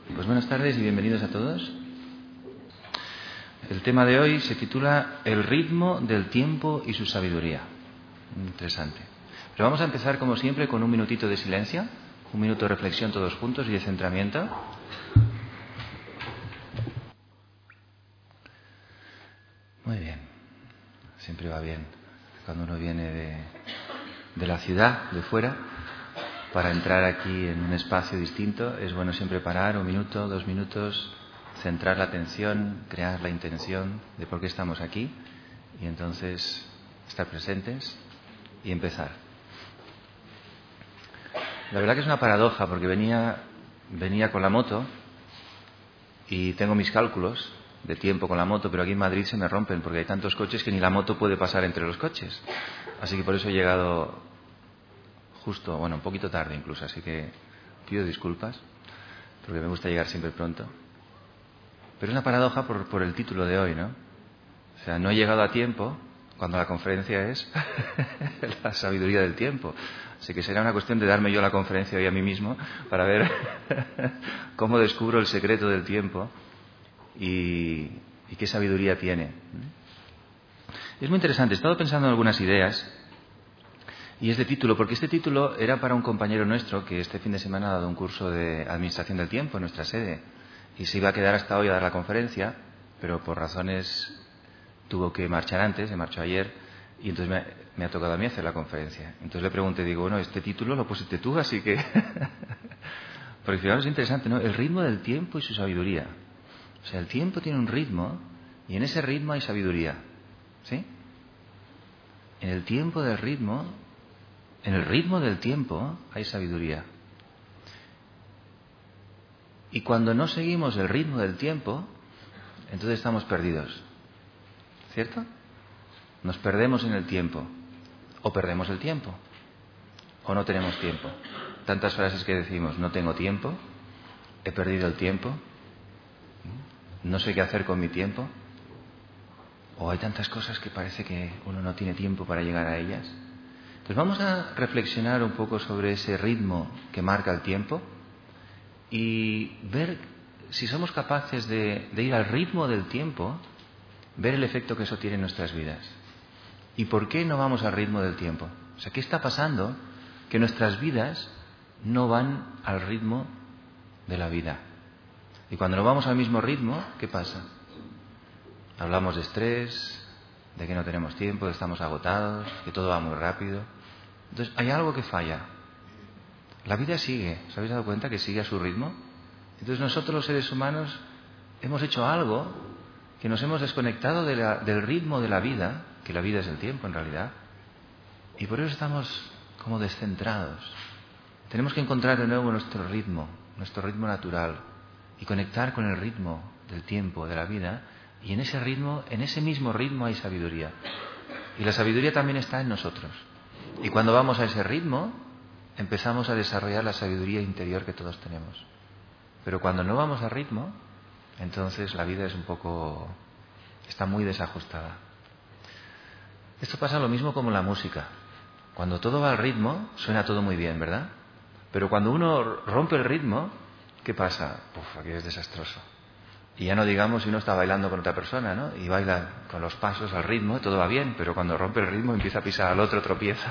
Pues buenas tardes y bienvenidos a todos. El tema de hoy se titula El ritmo del tiempo y su sabiduría. Interesante. Pero vamos a empezar como siempre con un minutito de silencio, un minuto de reflexión todos juntos y de centramiento. Muy bien. Siempre va bien cuando uno viene de la ciudad, de fuera, para entrar aquí en un espacio distinto. Es bueno siempre parar 1 minuto, 2 minutos, centrar la atención, crear la intención de por qué estamos aquí y entonces estar presentes y empezar. La verdad que es una paradoja porque venía con la moto y tengo mis cálculos de tiempo con la moto, pero aquí en Madrid se me rompen porque hay tantos coches que ni la moto puede pasar entre los coches. Así que por eso he llegado justo, un poquito tarde incluso, así que pido disculpas porque me gusta llegar siempre pronto. Pero es una paradoja por el título de hoy, ¿no? O sea, no he llegado a tiempo cuando la conferencia es la sabiduría del tiempo. Así que será una cuestión de darme yo la conferencia hoy a mí mismo para ver cómo descubro el secreto del tiempo y qué sabiduría tiene. Es muy interesante. He estado pensando en algunas ideas y es de título, porque este título era para un compañero nuestro que este fin de semana ha dado un curso de administración del tiempo en nuestra sede y se iba a quedar hasta hoy a dar la conferencia, pero por razones tuvo que marchar antes, se marchó ayer y entonces me ha tocado a mí hacer la conferencia. Entonces le pregunté, digo, este título lo pusiste tú, así que... Porque fijaros, es interesante, ¿no? El ritmo del tiempo y su sabiduría. O sea, el tiempo tiene un ritmo y en ese ritmo hay sabiduría, ¿sí? En el ritmo del tiempo hay sabiduría. Y cuando no seguimos el ritmo del tiempo, entonces estamos perdidos. ¿Cierto? Nos perdemos en el tiempo. O perdemos el tiempo. O no tenemos tiempo. Tantas frases que decimos, no tengo tiempo, he perdido el tiempo, no sé qué hacer con mi tiempo. O hay tantas cosas que parece que uno no tiene tiempo para llegar a ellas. Entonces vamos a reflexionar un poco sobre ese ritmo que marca el tiempo y ver si somos capaces de ir al ritmo del tiempo, ver el efecto que eso tiene en nuestras vidas. ¿Y por qué no vamos al ritmo del tiempo? O sea, ¿qué está pasando que nuestras vidas no van al ritmo de la vida? Y cuando no vamos al mismo ritmo, ¿qué pasa? Hablamos de estrés, de que no tenemos tiempo, de que estamos agotados, que todo va muy rápido. Entonces, hay algo que falla. La vida sigue, ¿os habéis dado cuenta que sigue a su ritmo? Entonces nosotros los seres humanos hemos hecho algo que nos hemos desconectado del ritmo de la vida, que la vida es el tiempo en realidad, y por eso estamos como descentrados. Tenemos que encontrar de nuevo nuestro ritmo natural, y conectar con el ritmo del tiempo, de la vida, y en ese mismo ritmo hay sabiduría. Y la sabiduría también está en nosotros. Y cuando vamos a ese ritmo, empezamos a desarrollar la sabiduría interior que todos tenemos. Pero cuando no vamos al ritmo, entonces la vida está muy desajustada. Esto pasa lo mismo como la música. Cuando todo va al ritmo, suena todo muy bien, ¿verdad? Pero cuando uno rompe el ritmo, ¿qué pasa? Aquí es desastroso. Y ya no digamos si uno está bailando con otra persona, ¿no? Y baila con los pasos al ritmo, todo va bien, pero cuando rompe el ritmo empieza a pisar al otro, tropieza.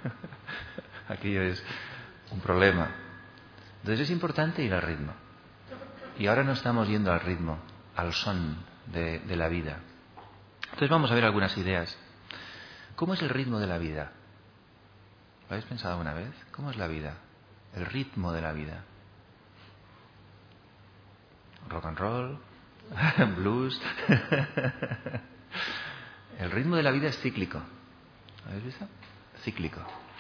Aquí es un problema. Entonces es importante ir al ritmo. Y ahora no estamos yendo al ritmo, al son de la vida. Entonces vamos a ver algunas ideas. ¿Cómo es el ritmo de la vida? ¿Lo habéis pensado alguna vez? ¿Cómo es la vida? El ritmo de la vida. Rock and roll, blues. El ritmo de la vida es cíclico. ¿Lo habéis visto? Cíclico.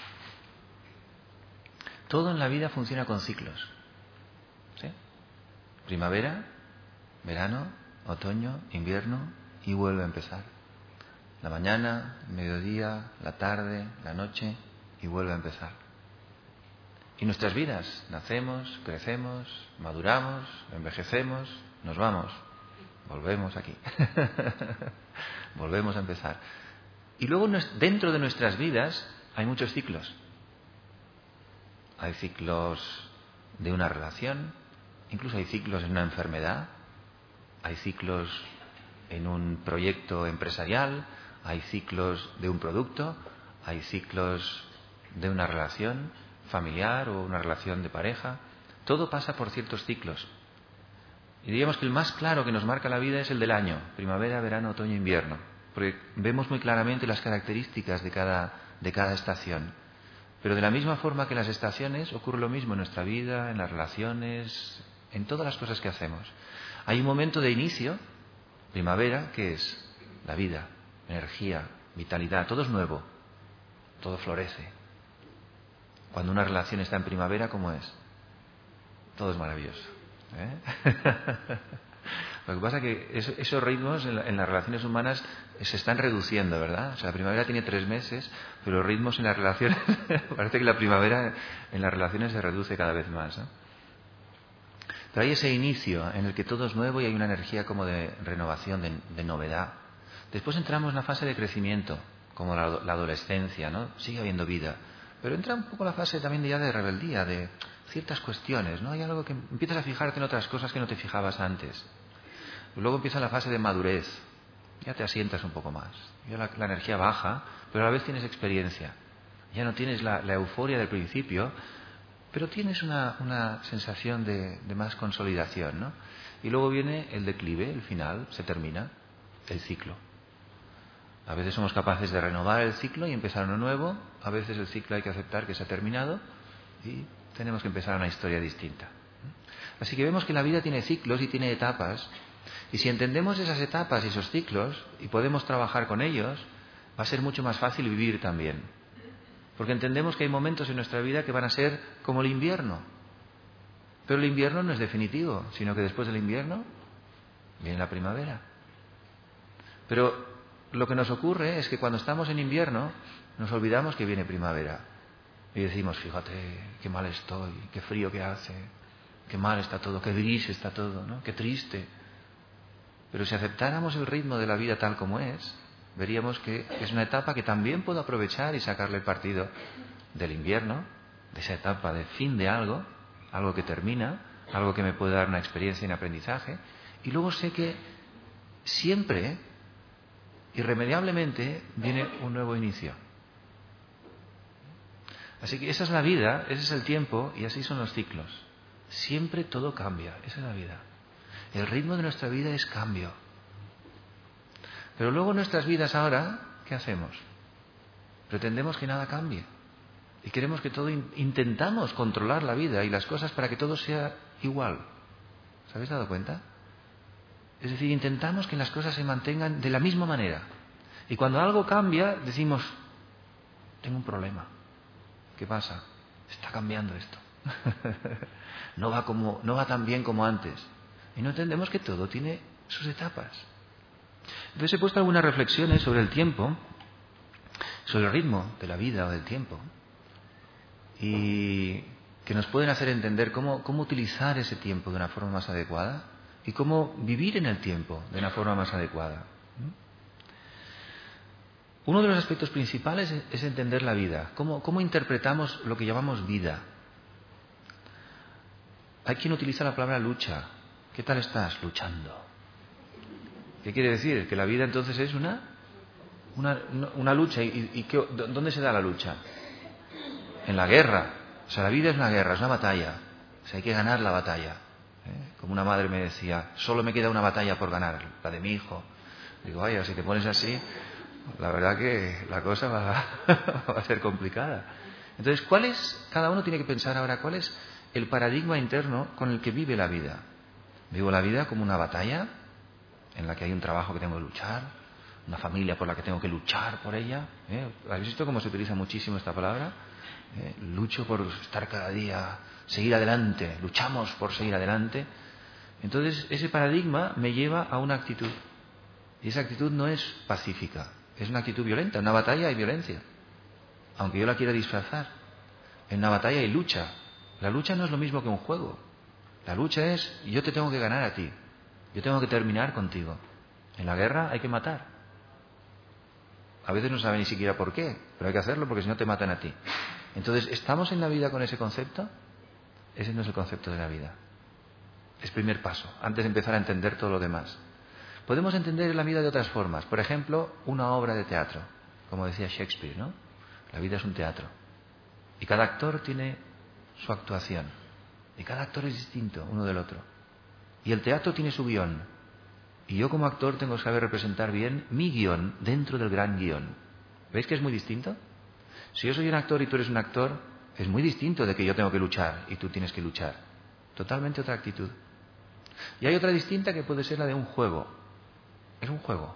Todo en la vida funciona con ciclos. ¿Sí? Primavera, verano, otoño, invierno y vuelve a empezar. La mañana, el mediodía, la tarde, la noche y vuelve a empezar. Y nuestras vidas, nacemos, crecemos, maduramos, envejecemos, nos vamos, volvemos aquí, volvemos a empezar. Y luego dentro de nuestras vidas hay muchos ciclos. Hay ciclos de una relación, Incluso hay ciclos en una enfermedad, hay ciclos en un proyecto empresarial, hay ciclos de un producto, hay ciclos de una relación familiar o una relación de pareja. Todo pasa por ciertos ciclos. Y diríamos que el más claro que nos marca la vida es el del año, primavera, verano, otoño, invierno, porque vemos muy claramente las características de cada estación. Pero de la misma forma que las estaciones, ocurre lo mismo en nuestra vida, en las relaciones, en todas las cosas que hacemos. Hay un momento de inicio, primavera, que es la vida, energía, vitalidad, todo es nuevo, todo florece. Cuando una relación está en primavera, ¿cómo es? Todo es maravilloso. Lo que pasa es que esos ritmos en las relaciones humanas se están reduciendo, ¿verdad? O sea, la primavera tiene 3 meses, pero los ritmos en las relaciones, parece que la primavera en las relaciones se reduce cada vez más, ¿no? Pero hay ese inicio en el que todo es nuevo y hay una energía como de renovación, de novedad. Después entramos en la fase de crecimiento, como la adolescencia, ¿no? Sigue habiendo vida. Pero entra un poco la fase también ya de rebeldía, de ciertas cuestiones, ¿no? Hay algo que empiezas a fijarte en otras cosas que no te fijabas antes. Luego empieza la fase de madurez. Ya te asientas un poco más. Ya la energía baja, pero a la vez tienes experiencia. Ya no tienes la euforia del principio, pero tienes una sensación de más consolidación, ¿no? Y luego viene el declive, el final, se termina el ciclo. A veces somos capaces de renovar el ciclo y empezar uno nuevo. A veces el ciclo hay que aceptar que se ha terminado y tenemos que empezar una historia distinta. Así que vemos que la vida tiene ciclos y tiene etapas. Y si entendemos esas etapas y esos ciclos y podemos trabajar con ellos, va a ser mucho más fácil vivir también. Porque entendemos que hay momentos en nuestra vida que van a ser como el invierno. Pero el invierno no es definitivo, sino que después del invierno viene la primavera. Pero lo que nos ocurre es que cuando estamos en invierno nos olvidamos que viene primavera. Y decimos, fíjate, qué mal estoy, qué frío que hace, qué mal está todo, qué gris está todo, ¿no? Qué triste. Pero si aceptáramos el ritmo de la vida tal como es, veríamos que es una etapa que también puedo aprovechar y sacarle el partido del invierno, de esa etapa de fin de algo, algo que termina, algo que me puede dar una experiencia y un aprendizaje. Y luego sé que siempre, irremediablemente, viene un nuevo inicio. Así que esa es la vida, ese es el tiempo y así son los ciclos. Siempre todo cambia, esa es la vida. El ritmo de nuestra vida es cambio. Pero luego en nuestras vidas ahora, ¿qué hacemos? Pretendemos que nada cambie. Y queremos que todo, intentamos controlar la vida y las cosas para que todo sea igual. ¿Os habéis dado cuenta? Es decir, intentamos que las cosas se mantengan de la misma manera. Y cuando algo cambia, decimos, tengo un problema. ¿Qué pasa? Está cambiando esto. No va tan bien como antes. Y no entendemos que todo tiene sus etapas. Entonces he puesto algunas reflexiones sobre el tiempo, sobre el ritmo de la vida o del tiempo, y que nos pueden hacer entender cómo utilizar ese tiempo de una forma más adecuada y cómo vivir en el tiempo de una forma más adecuada. Uno de los aspectos principales es entender la vida, cómo interpretamos lo que llamamos vida. Hay quien utiliza la palabra lucha. ¿Qué tal estás? Luchando. ¿Qué quiere decir? Que la vida entonces es una lucha. ¿Y dónde se da la lucha? En la guerra. O sea, la vida es una guerra, es una batalla. O sea, hay que ganar la batalla. Como una madre me decía, solo me queda una batalla por ganar, la de mi hijo. Digo, vaya, si te pones así, la verdad que la cosa va a ser complicada. Entonces, cada uno tiene que pensar ahora cuál es el paradigma interno con el que vive la vida. Vivo la vida como una batalla en la que hay un trabajo que tengo que luchar, una familia por la que tengo que luchar por ella. ¿Habéis visto cómo se utiliza muchísimo esta palabra? Lucho por estar cada día, seguir adelante, luchamos por seguir adelante. Entonces ese paradigma me lleva a una actitud. Y esa actitud no es pacífica, es una actitud violenta. En una batalla hay violencia, aunque yo la quiera disfrazar. En una batalla hay lucha. La lucha no es lo mismo que un juego. La lucha es, yo te tengo que ganar a ti. Yo tengo que terminar contigo. En la guerra hay que matar. A veces no sabe ni siquiera por qué, pero hay que hacerlo porque si no te matan a ti. Entonces, ¿estamos en la vida con ese concepto? Ese no es el concepto de la vida. Es primer paso, antes de empezar a entender todo lo demás. Podemos entender la vida de otras formas. Por ejemplo, una obra de teatro, como decía Shakespeare, ¿no? La vida es un teatro. Y cada actor tiene su actuación. Y cada actor es distinto uno del otro. Y el teatro tiene su guión. Y yo como actor tengo que saber representar bien mi guión dentro del gran guión. ¿Veis que es muy distinto? Si yo soy un actor y tú eres un actor, es muy distinto de que yo tengo que luchar y tú tienes que luchar. Totalmente otra actitud. Y hay otra distinta que puede ser la de un juego. Es un juego,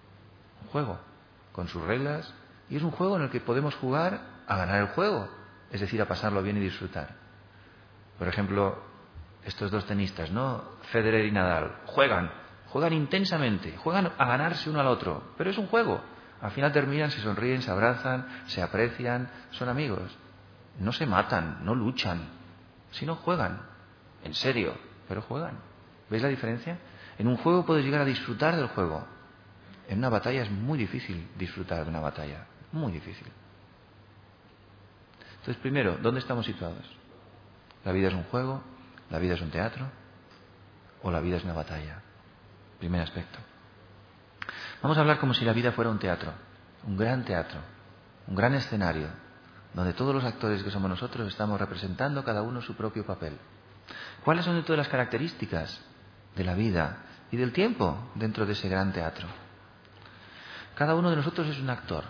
con sus reglas, y es un juego en el que podemos jugar a ganar el juego, es decir, a pasarlo bien y disfrutar. Por ejemplo, estos dos tenistas, ¿no? Federer y Nadal, juegan intensamente, juegan a ganarse uno al otro, pero es un juego. Al final terminan, se sonríen, se abrazan, se aprecian, son amigos. No se matan, no luchan, sino juegan, en serio, pero juegan. ¿Veis la diferencia? En un juego puedes llegar a disfrutar del juego. En una batalla es muy difícil disfrutar de una batalla. Muy difícil. Entonces, primero, ¿dónde estamos situados? ¿La vida es un juego? ¿La vida es un teatro? ¿O la vida es una batalla? Primer aspecto. Vamos a hablar como si la vida fuera un teatro. Un gran escenario, donde todos los actores que somos nosotros estamos representando cada uno su propio papel. ¿Cuáles son todas las características de la vida y del tiempo dentro de ese gran teatro? Cada uno de nosotros es un actor.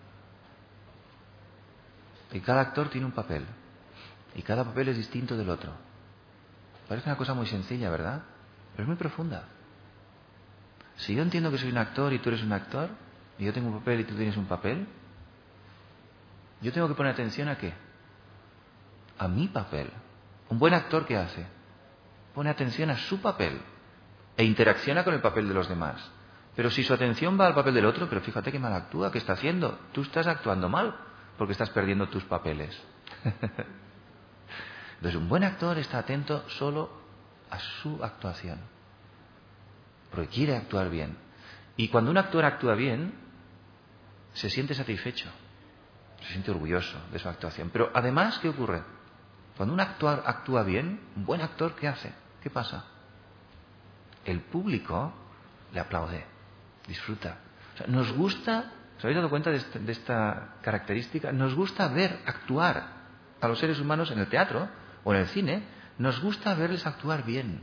Y cada actor tiene un papel. Y cada papel es distinto del otro. Parece una cosa muy sencilla, ¿verdad? Pero es muy profunda. Si yo entiendo que soy un actor y tú eres un actor, y yo tengo un papel y tú tienes un papel, yo tengo que poner atención a ¿qué? A mi papel. Un buen actor, ¿qué hace? Pone atención a su papel e interacciona con el papel de los demás. Pero si su atención va al papel del otro, pero fíjate qué mal actúa, ¿qué está haciendo? Tú estás actuando mal porque estás perdiendo tus papeles. Entonces, un buen actor está atento solo a su actuación, porque quiere actuar bien. Y cuando un actor actúa bien, se siente satisfecho, se siente orgulloso de su actuación. Pero además, ¿qué ocurre? Cuando un actor actúa bien, un buen actor, ¿qué hace? ¿Qué pasa? El público le aplaude, disfruta. O sea, nos gusta, ¿os habéis dado cuenta de esta característica? Nos gusta ver actuar a los seres humanos en el teatro o en el cine, nos gusta verles actuar bien.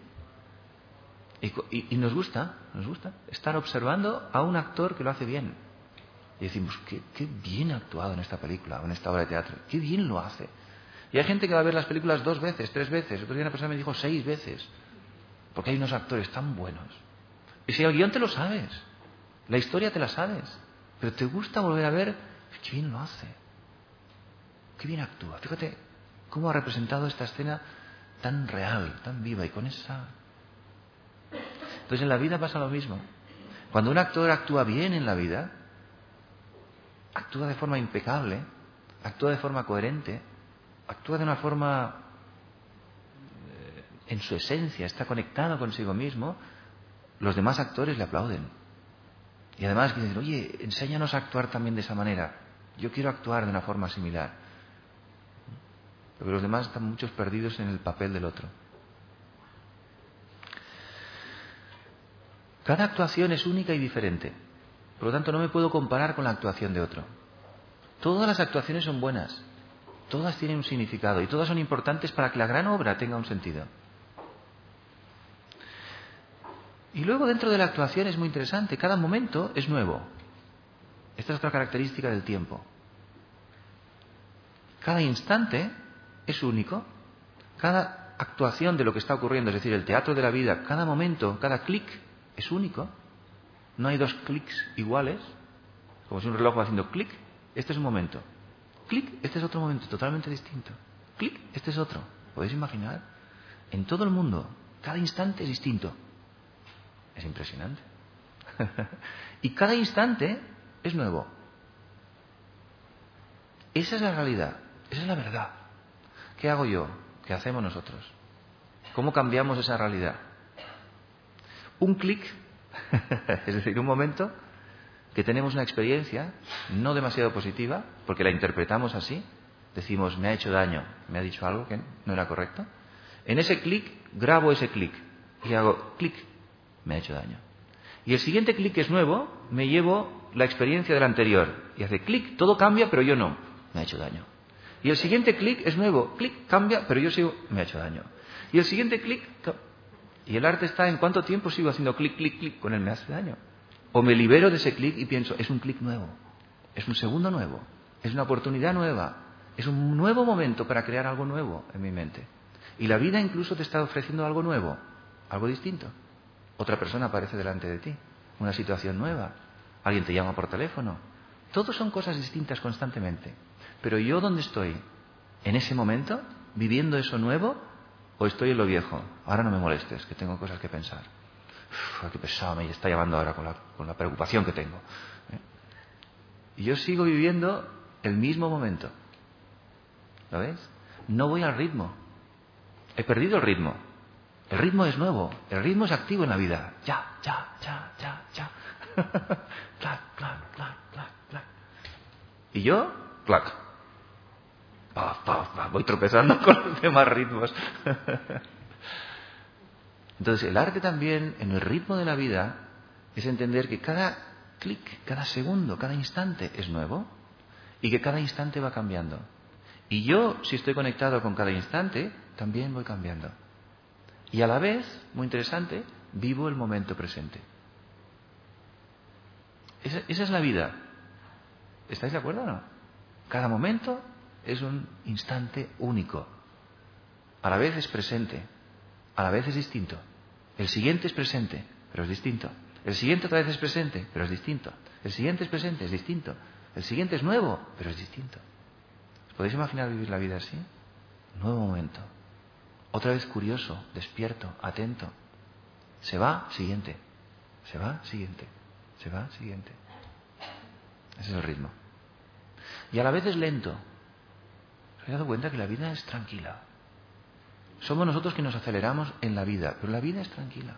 Y nos gusta estar observando a un actor que lo hace bien. Y decimos, qué bien ha actuado en esta película o en esta obra de teatro, qué bien lo hace. Y hay gente que va a ver las películas 2 veces, 3 veces. Otro día una persona me dijo 6 veces. Porque hay unos actores tan buenos. Y si el guión te lo sabes, la historia te la sabes, pero te gusta volver a ver, qué bien lo hace, qué bien actúa. Fíjate cómo ha representado esta escena tan real, tan viva y con esa... Entonces en la vida pasa lo mismo. Cuando un actor actúa bien en la vida, actúa de forma impecable, actúa de forma coherente, actúa de una forma en su esencia, está conectado consigo mismo, los demás actores le aplauden. Y además dicen, oye, enséñanos a actuar también de esa manera. Yo quiero actuar de una forma similar. Porque los demás están muchos perdidos en el papel del otro. Cada actuación es única y diferente. Por lo tanto, no me puedo comparar con la actuación de otro. Todas las actuaciones son buenas. Todas tienen un significado y todas son importantes para que la gran obra tenga un sentido. Y luego dentro de la actuación es muy interesante. Cada momento es nuevo. Esta es otra característica del tiempo. Cada instante es único. Cada actuación de lo que está ocurriendo, es decir, el teatro de la vida, cada momento, cada clic es único. No hay 2 clics iguales. Como si un reloj va haciendo clic. Este es un momento. Clic, este es otro momento totalmente distinto. Clic, este es otro. ¿Podéis imaginar? En todo el mundo, cada instante es distinto. Es impresionante. Y cada instante es nuevo. Esa es la realidad, esa es la verdad. ¿Qué hago yo? ¿Qué hacemos nosotros? ¿Cómo cambiamos esa realidad? Un clic, es decir, un momento que tenemos una experiencia no demasiado positiva, porque la interpretamos así, decimos, me ha hecho daño, me ha dicho algo que no era correcto. En ese clic, grabo ese clic. y hago clic, me ha hecho daño. Y el siguiente clic que es nuevo, me llevo la experiencia del anterior. Y hace clic, todo cambia, pero yo no, me ha hecho daño. Y el siguiente clic es nuevo, clic, cambia, pero yo sigo, me ha hecho daño. Y el siguiente clic, y el arte está en cuánto tiempo sigo haciendo clic, clic, clic, con él me hace daño. O me libero de ese clic y pienso, es un clic nuevo, es un segundo nuevo, es una oportunidad nueva, es un nuevo momento para crear algo nuevo en mi mente. Y la vida incluso te está ofreciendo algo nuevo, algo distinto. Otra persona aparece delante de ti, una situación nueva, alguien te llama por teléfono. Todos son cosas distintas constantemente. Pero yo, ¿dónde estoy? ¿En ese momento? ¿Viviendo eso nuevo? ¿O estoy en lo viejo? Ahora no me molestes, que tengo cosas que pensar. Qué pesado me está llamando ahora con la preocupación que tengo. Y yo sigo viviendo el mismo momento. ¿Lo ves? No voy al ritmo. He perdido el ritmo. El ritmo es nuevo. El ritmo es activo en la vida. Ya. Clac, clac, clac, clac, clac. Y yo, clac. Voy tropezando con los demás ritmos. Entonces, el arte también, en el ritmo de la vida, es entender que cada clic, cada segundo, cada instante es nuevo y que cada instante va cambiando. Y yo, si estoy conectado con cada instante, también voy cambiando. Y a la vez, muy interesante, vivo el momento presente. Esa es la vida. ¿Estáis de acuerdo o no? Cada momento es un instante único. A la vez es presente. A la vez es distinto. El siguiente es presente, pero es distinto. El siguiente otra vez es presente, pero es distinto. El siguiente es presente, es distinto. El siguiente es nuevo, pero es distinto. ¿Os podéis imaginar vivir la vida así? Nuevo momento. Otra vez curioso, despierto, atento. Se va, siguiente. Se va, siguiente. Se va, siguiente. Ese es el ritmo. Y a la vez es lento. ¿Os habéis dado cuenta que la vida es tranquila? Somos nosotros que nos aceleramos en la vida, pero la vida es tranquila.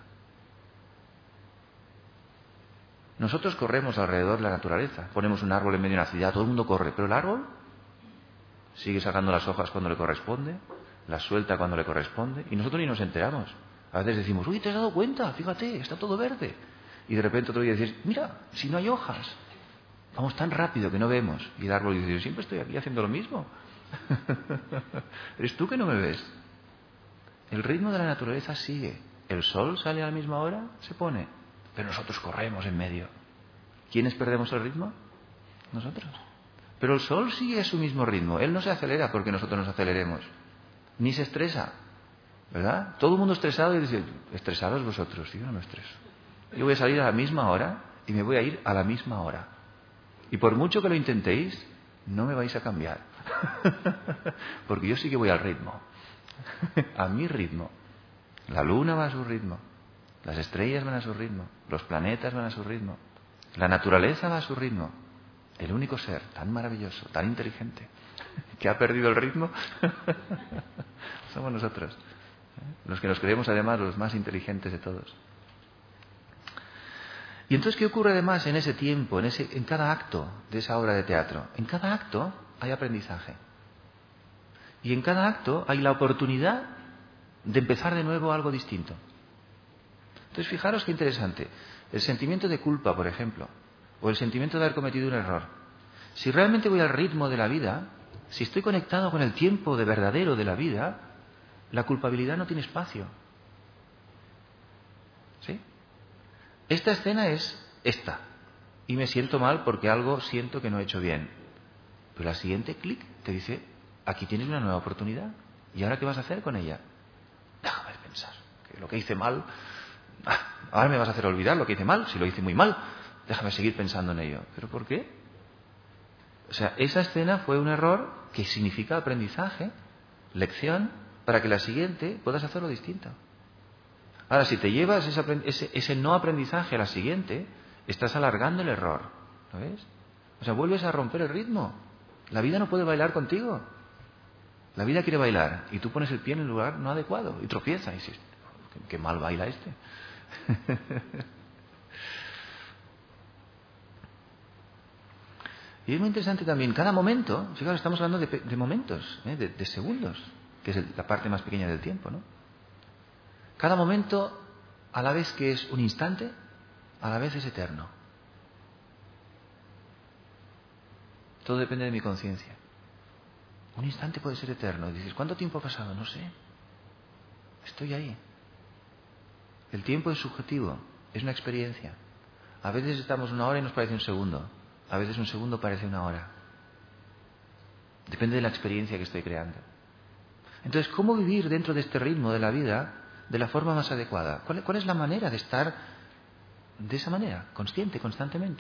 Nosotros corremos alrededor de la naturaleza. Ponemos un árbol en medio de una ciudad, todo el mundo corre, pero el árbol sigue sacando las hojas cuando le corresponde, las suelta cuando le corresponde, y nosotros ni nos enteramos. A veces decimos, uy, ¿te has dado cuenta? Fíjate, está todo verde. Y de repente otro día dices, mira, si no hay hojas. Vamos tan rápido que no vemos. Y el árbol dice, yo siempre estoy aquí haciendo lo mismo. ¿Eres tú que no me ves? El ritmo de la naturaleza sigue. El sol sale a la misma hora, se pone. Pero nosotros corremos en medio. ¿Quiénes perdemos el ritmo? Nosotros. Pero el sol sigue su mismo ritmo. Él no se acelera porque nosotros nos aceleremos. Ni se estresa. ¿Verdad? Todo el mundo estresado y dice, estresados vosotros. Yo no me estreso. Yo voy a salir a la misma hora y me voy a ir a la misma hora. Y por mucho que lo intentéis, no me vais a cambiar. Porque yo sí que voy al ritmo. A mi ritmo. La luna va a su ritmo. Las estrellas van a su ritmo. Los planetas van a su ritmo. La naturaleza va a su ritmo. El único ser tan maravilloso, tan inteligente, que ha perdido el ritmo, somos nosotros. Los que nos creemos además los más inteligentes de todos. Y entonces, ¿qué ocurre además en ese tiempo, en cada acto de esa obra de teatro? En cada acto hay aprendizaje. Y en cada acto hay la oportunidad de empezar de nuevo algo distinto. Entonces, fijaros qué interesante. El sentimiento de culpa, por ejemplo, o el sentimiento de haber cometido un error. Si realmente voy al ritmo de la vida, si estoy conectado con el tiempo de verdadero de la vida, la culpabilidad no tiene espacio. ¿Sí? Esta escena es esta. Y me siento mal porque algo siento que no he hecho bien. Pero la siguiente, clic, te dice, aquí tienes una nueva oportunidad. ¿Y ahora qué vas a hacer con ella? Déjame pensar. Que lo que hice mal, ahora me vas a hacer olvidar lo que hice mal. Si lo hice muy mal, déjame seguir pensando en ello. ¿Pero por qué? O sea, esa escena fue un error que significa aprendizaje, lección, para que la siguiente puedas hacerlo distinto. Ahora, si te llevas ese no aprendizaje a la siguiente, estás alargando el error. ¿Lo ves? O sea, vuelves a romper el ritmo. La vida no puede bailar contigo. La vida quiere bailar y tú pones el pie en el lugar no adecuado y tropieza y dices, qué mal baila este. Y es muy interesante también, cada momento, fijaros, estamos hablando de momentos, de segundos, que es la parte más pequeña del tiempo, ¿no? Cada momento a la vez que es un instante, a la vez es eterno. Todo depende de mi conciencia. Un instante puede ser eterno. Y dices, ¿cuánto tiempo ha pasado? No sé. Estoy ahí. El tiempo es subjetivo, es una experiencia. A veces estamos una hora y nos parece un segundo. A veces un segundo parece una hora. Depende de la experiencia que estoy creando. Entonces, ¿cómo vivir dentro de este ritmo de la vida de la forma más adecuada? ¿Cuál es la manera de estar de esa manera, consciente, constantemente?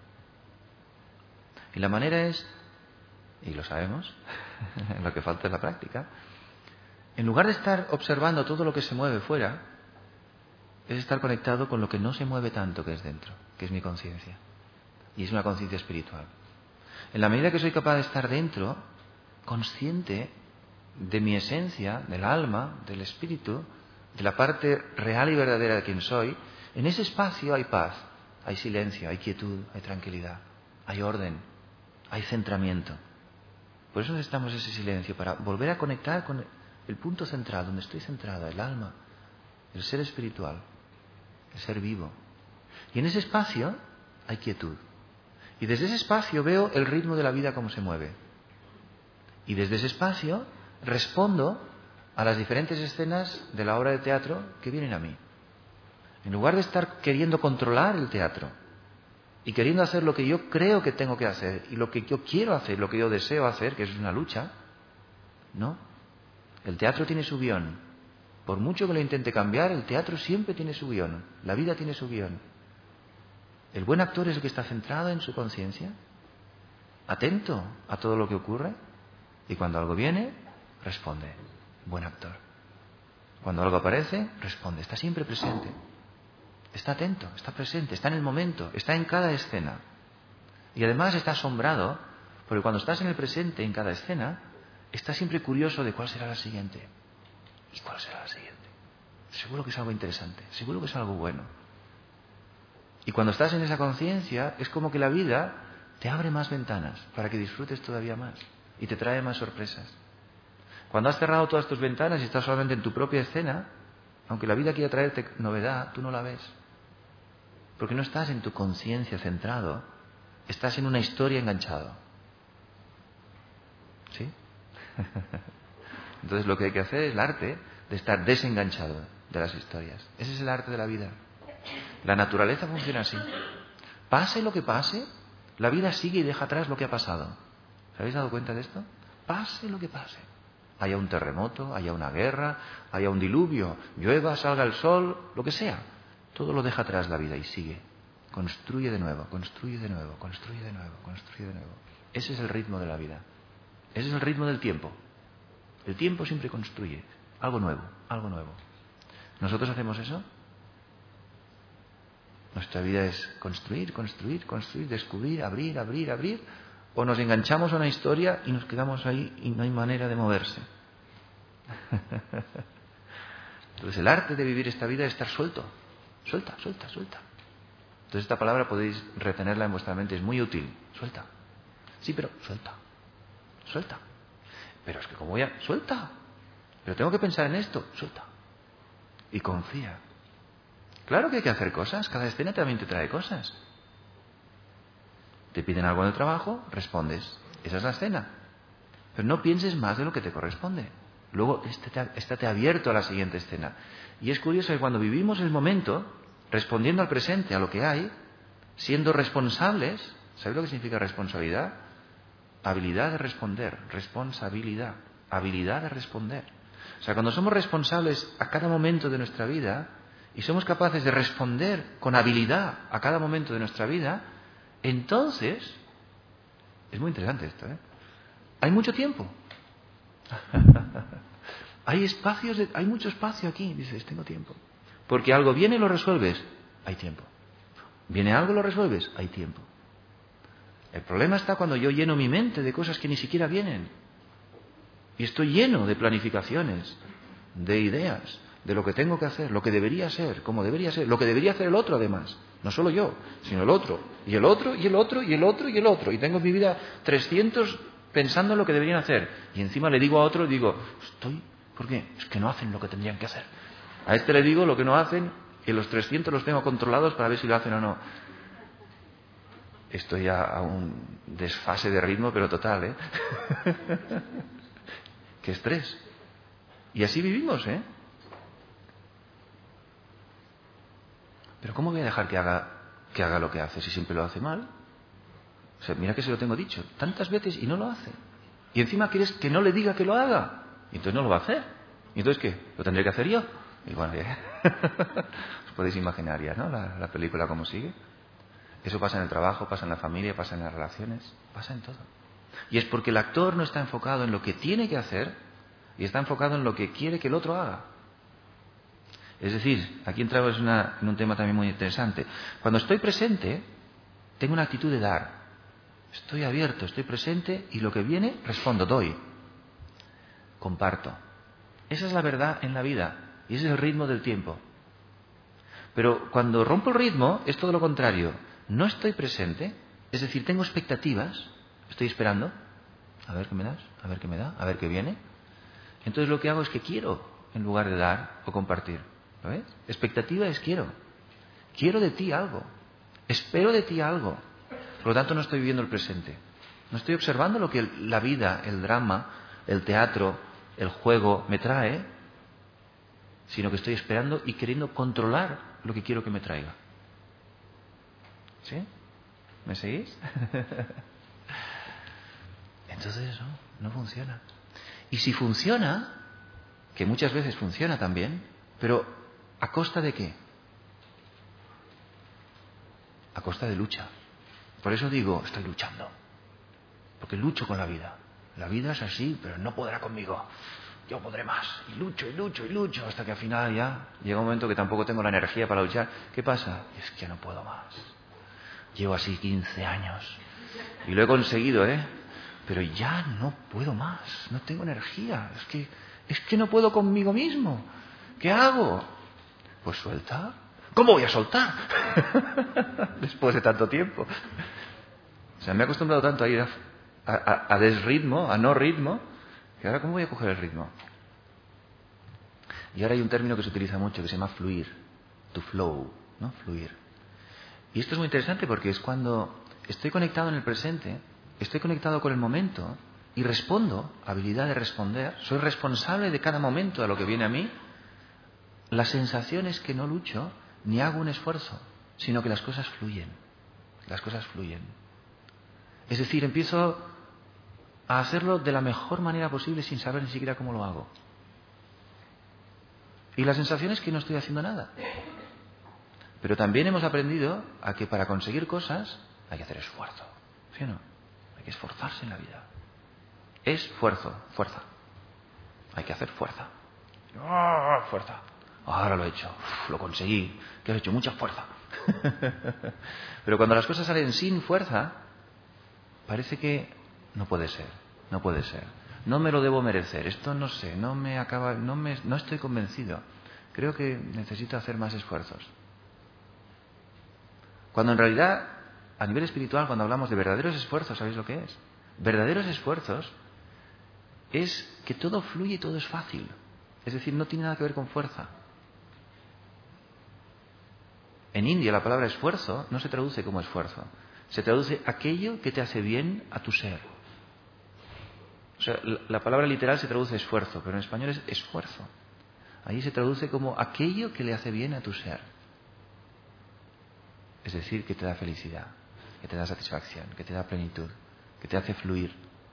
Y la manera es, y lo sabemos, lo que falta es la práctica, en lugar de estar observando todo lo que se mueve fuera, es estar conectado con lo que no se mueve tanto, que es dentro, que es mi conciencia. Y es una conciencia espiritual. En la medida que soy capaz de estar dentro, consciente de mi esencia, del alma, del espíritu, de la parte real y verdadera de quien soy, en ese espacio hay paz, hay silencio, hay quietud, hay tranquilidad, hay orden, hay centramiento. Por eso necesitamos ese silencio, para volver a conectar con el punto central, donde estoy centrada, el alma, el ser espiritual, el ser vivo. Y en ese espacio hay quietud. Y desde ese espacio veo el ritmo de la vida cómo se mueve. Y desde ese espacio respondo a las diferentes escenas de la obra de teatro que vienen a mí. En lugar de estar queriendo controlar el teatro y queriendo hacer lo que yo creo que tengo que hacer y lo que yo quiero hacer, lo que yo deseo hacer, que es una lucha, ¿no? El teatro tiene su guión. Por mucho que lo intente cambiar, el teatro siempre tiene su guión. La vida tiene su guión. El buen actor es el que está centrado en su conciencia, atento a todo lo que ocurre, y cuando algo viene, responde. Buen actor. Cuando algo aparece, responde. Está siempre presente. Está atento, está presente, está en el momento, está en cada escena. Y además está asombrado, porque cuando estás en el presente, en cada escena, estás siempre curioso de cuál será la siguiente. ¿Y cuál será la siguiente? Seguro que es algo interesante, seguro que es algo bueno. Y cuando estás en esa conciencia, es como que la vida te abre más ventanas para que disfrutes todavía más y te trae más sorpresas. Cuando has cerrado todas tus ventanas y estás solamente en tu propia escena, aunque la vida quiera traerte novedad, tú no la ves. Porque no estás en tu conciencia centrado, estás en una historia enganchado. ¿Sí? Entonces lo que hay que hacer es el arte de estar desenganchado de las historias. Ese es el arte de la vida. La naturaleza funciona así. Pase lo que pase, la vida sigue y deja atrás lo que ha pasado. ¿Os habéis dado cuenta de esto? Pase lo que pase. Haya un terremoto, haya una guerra, haya un diluvio, llueva, salga el sol, lo que sea. Todo lo deja atrás la vida y sigue. Construye de nuevo, construye de nuevo, construye de nuevo, construye de nuevo. Ese es el ritmo de la vida. Ese es el ritmo del tiempo. El tiempo siempre construye algo nuevo, algo nuevo. ¿Nosotros hacemos eso? Nuestra vida es construir, construir, construir, descubrir, abrir, abrir, abrir. O nos enganchamos a una historia y nos quedamos ahí y no hay manera de moverse. Entonces el arte de vivir esta vida es estar suelto. Suelta, suelta, suelta. Entonces esta palabra podéis retenerla en vuestra mente, es muy útil. Suelta. Sí, pero suelta. Suelta. Pero es que como voy a... Suelta. Pero tengo que pensar en esto. Suelta. Y confía. Claro que hay que hacer cosas. Cada escena también te trae cosas. Te piden algo en el trabajo, respondes. Esa es la escena. Pero no pienses más de lo que te corresponde. Luego estate abierto a la siguiente escena. Y es curioso que cuando vivimos el momento, respondiendo al presente, a lo que hay, siendo responsables, ¿sabéis lo que significa responsabilidad? Habilidad de responder, responsabilidad, habilidad de responder. O sea, cuando somos responsables a cada momento de nuestra vida y somos capaces de responder con habilidad a cada momento de nuestra vida, entonces, es muy interesante esto, ¿eh? Hay mucho tiempo. Hay mucho espacio aquí, dices, tengo tiempo. Porque algo viene y lo resuelves, hay tiempo. Viene algo y lo resuelves, hay tiempo. El problema está cuando yo lleno mi mente de cosas que ni siquiera vienen. Y estoy lleno de planificaciones, de ideas, de lo que tengo que hacer, lo que debería ser, cómo debería ser, lo que debería hacer el otro además. No solo yo, sino el otro, y el otro, y el otro, y el otro, y el otro. Y tengo en mi vida 300 pensando en lo que deberían hacer. Y encima le digo a otro, ¿por qué? Es que no hacen lo que tendrían que hacer. A este le digo lo que no hacen y los 300 los tengo controlados para ver si lo hacen o no. Estoy a un desfase de ritmo, pero total, ¿eh? ¡Qué estrés! Y así vivimos, ¿eh? Pero ¿cómo voy a dejar que haga lo que hace si siempre lo hace mal? O sea, mira que se lo tengo dicho tantas veces y no lo hace. Y encima quieres que no le diga que lo haga. Y entonces no lo va a hacer. ¿Y entonces qué? ¿Lo tendré que hacer yo? Y bueno, ya. Os podéis imaginar ya, ¿no? La película cómo sigue. Eso pasa en el trabajo, pasa en la familia, pasa en las relaciones, pasa en todo. Y es porque el actor no está enfocado en lo que tiene que hacer y está enfocado en lo que quiere que el otro haga. Es decir, aquí entramos en un tema también muy interesante. Cuando estoy presente, tengo una actitud de dar. Estoy abierto, estoy presente y lo que viene, respondo, doy. Comparto. Esa es la verdad en la vida y ese es el ritmo del tiempo. Pero cuando rompo el ritmo, es todo lo contrario. No estoy presente, es decir, tengo expectativas, estoy esperando, a ver qué me das, a ver qué me da, a ver qué viene. Entonces lo que hago es que quiero, en lugar de dar o compartir. ¿Lo ves? Expectativa es quiero. Quiero de ti algo. Espero de ti algo. Por lo tanto, no estoy viviendo el presente. No estoy observando lo que la vida, el drama, el teatro, el juego me trae, sino que estoy esperando y queriendo controlar lo que quiero que me traiga. ¿Sí? ¿Me seguís? Entonces no funciona. Y si funciona, que muchas veces funciona también, pero ¿a costa de qué? A costa de lucha. Por eso digo, estoy luchando. Porque lucho con la vida. La vida es así, pero no podrá conmigo. Yo podré más. Y lucho, y lucho, y lucho, hasta que al final ya llega un momento que tampoco tengo la energía para luchar. ¿Qué pasa? Es que no puedo más. Llevo así 15 años. Y lo he conseguido, ¿eh? Pero ya no puedo más. No tengo energía. Es que no puedo conmigo mismo. ¿Qué hago? Pues suelta. ¿Cómo voy a soltar? Después de tanto tiempo. O sea, me he acostumbrado tanto a ir a desritmo, a no ritmo, que ahora ¿cómo voy a coger el ritmo? Y ahora hay un término que se utiliza mucho que se llama fluir. To flow, ¿no? Fluir. Y esto es muy interesante porque es cuando estoy conectado en el presente, estoy conectado con el momento y respondo, habilidad de responder, soy responsable de cada momento de lo que viene a mí. La sensación es que no lucho ni hago un esfuerzo, sino que las cosas fluyen. Las cosas fluyen. Es decir, empiezo a hacerlo de la mejor manera posible sin saber ni siquiera cómo lo hago. Y la sensación es que no estoy haciendo nada. Pero también hemos aprendido a que para conseguir cosas hay que hacer esfuerzo. ¿Sí o no? Hay que esforzarse en la vida. Esfuerzo, fuerza. Hay que hacer fuerza. ¡Oh, fuerza! Ahora lo he hecho. Uf, lo conseguí. ¿Qué has hecho? Mucha fuerza. Pero cuando las cosas salen sin fuerza, parece que no puede ser. No puede ser. No me lo debo merecer. Esto no sé. No estoy convencido. Creo que necesito hacer más esfuerzos. Cuando en realidad, a nivel espiritual, cuando hablamos de verdaderos esfuerzos, ¿sabéis lo que es? Verdaderos esfuerzos es que todo fluye y todo es fácil. Es decir, no tiene nada que ver con fuerza. En India la palabra esfuerzo no se traduce como esfuerzo. Se traduce aquello que te hace bien a tu ser. O sea, la palabra literal se traduce esfuerzo, pero en español es esfuerzo. Allí se traduce como aquello que le hace bien a tu ser. Es decir, que te da felicidad, que te da satisfacción, que te da plenitud, que te hace fluir.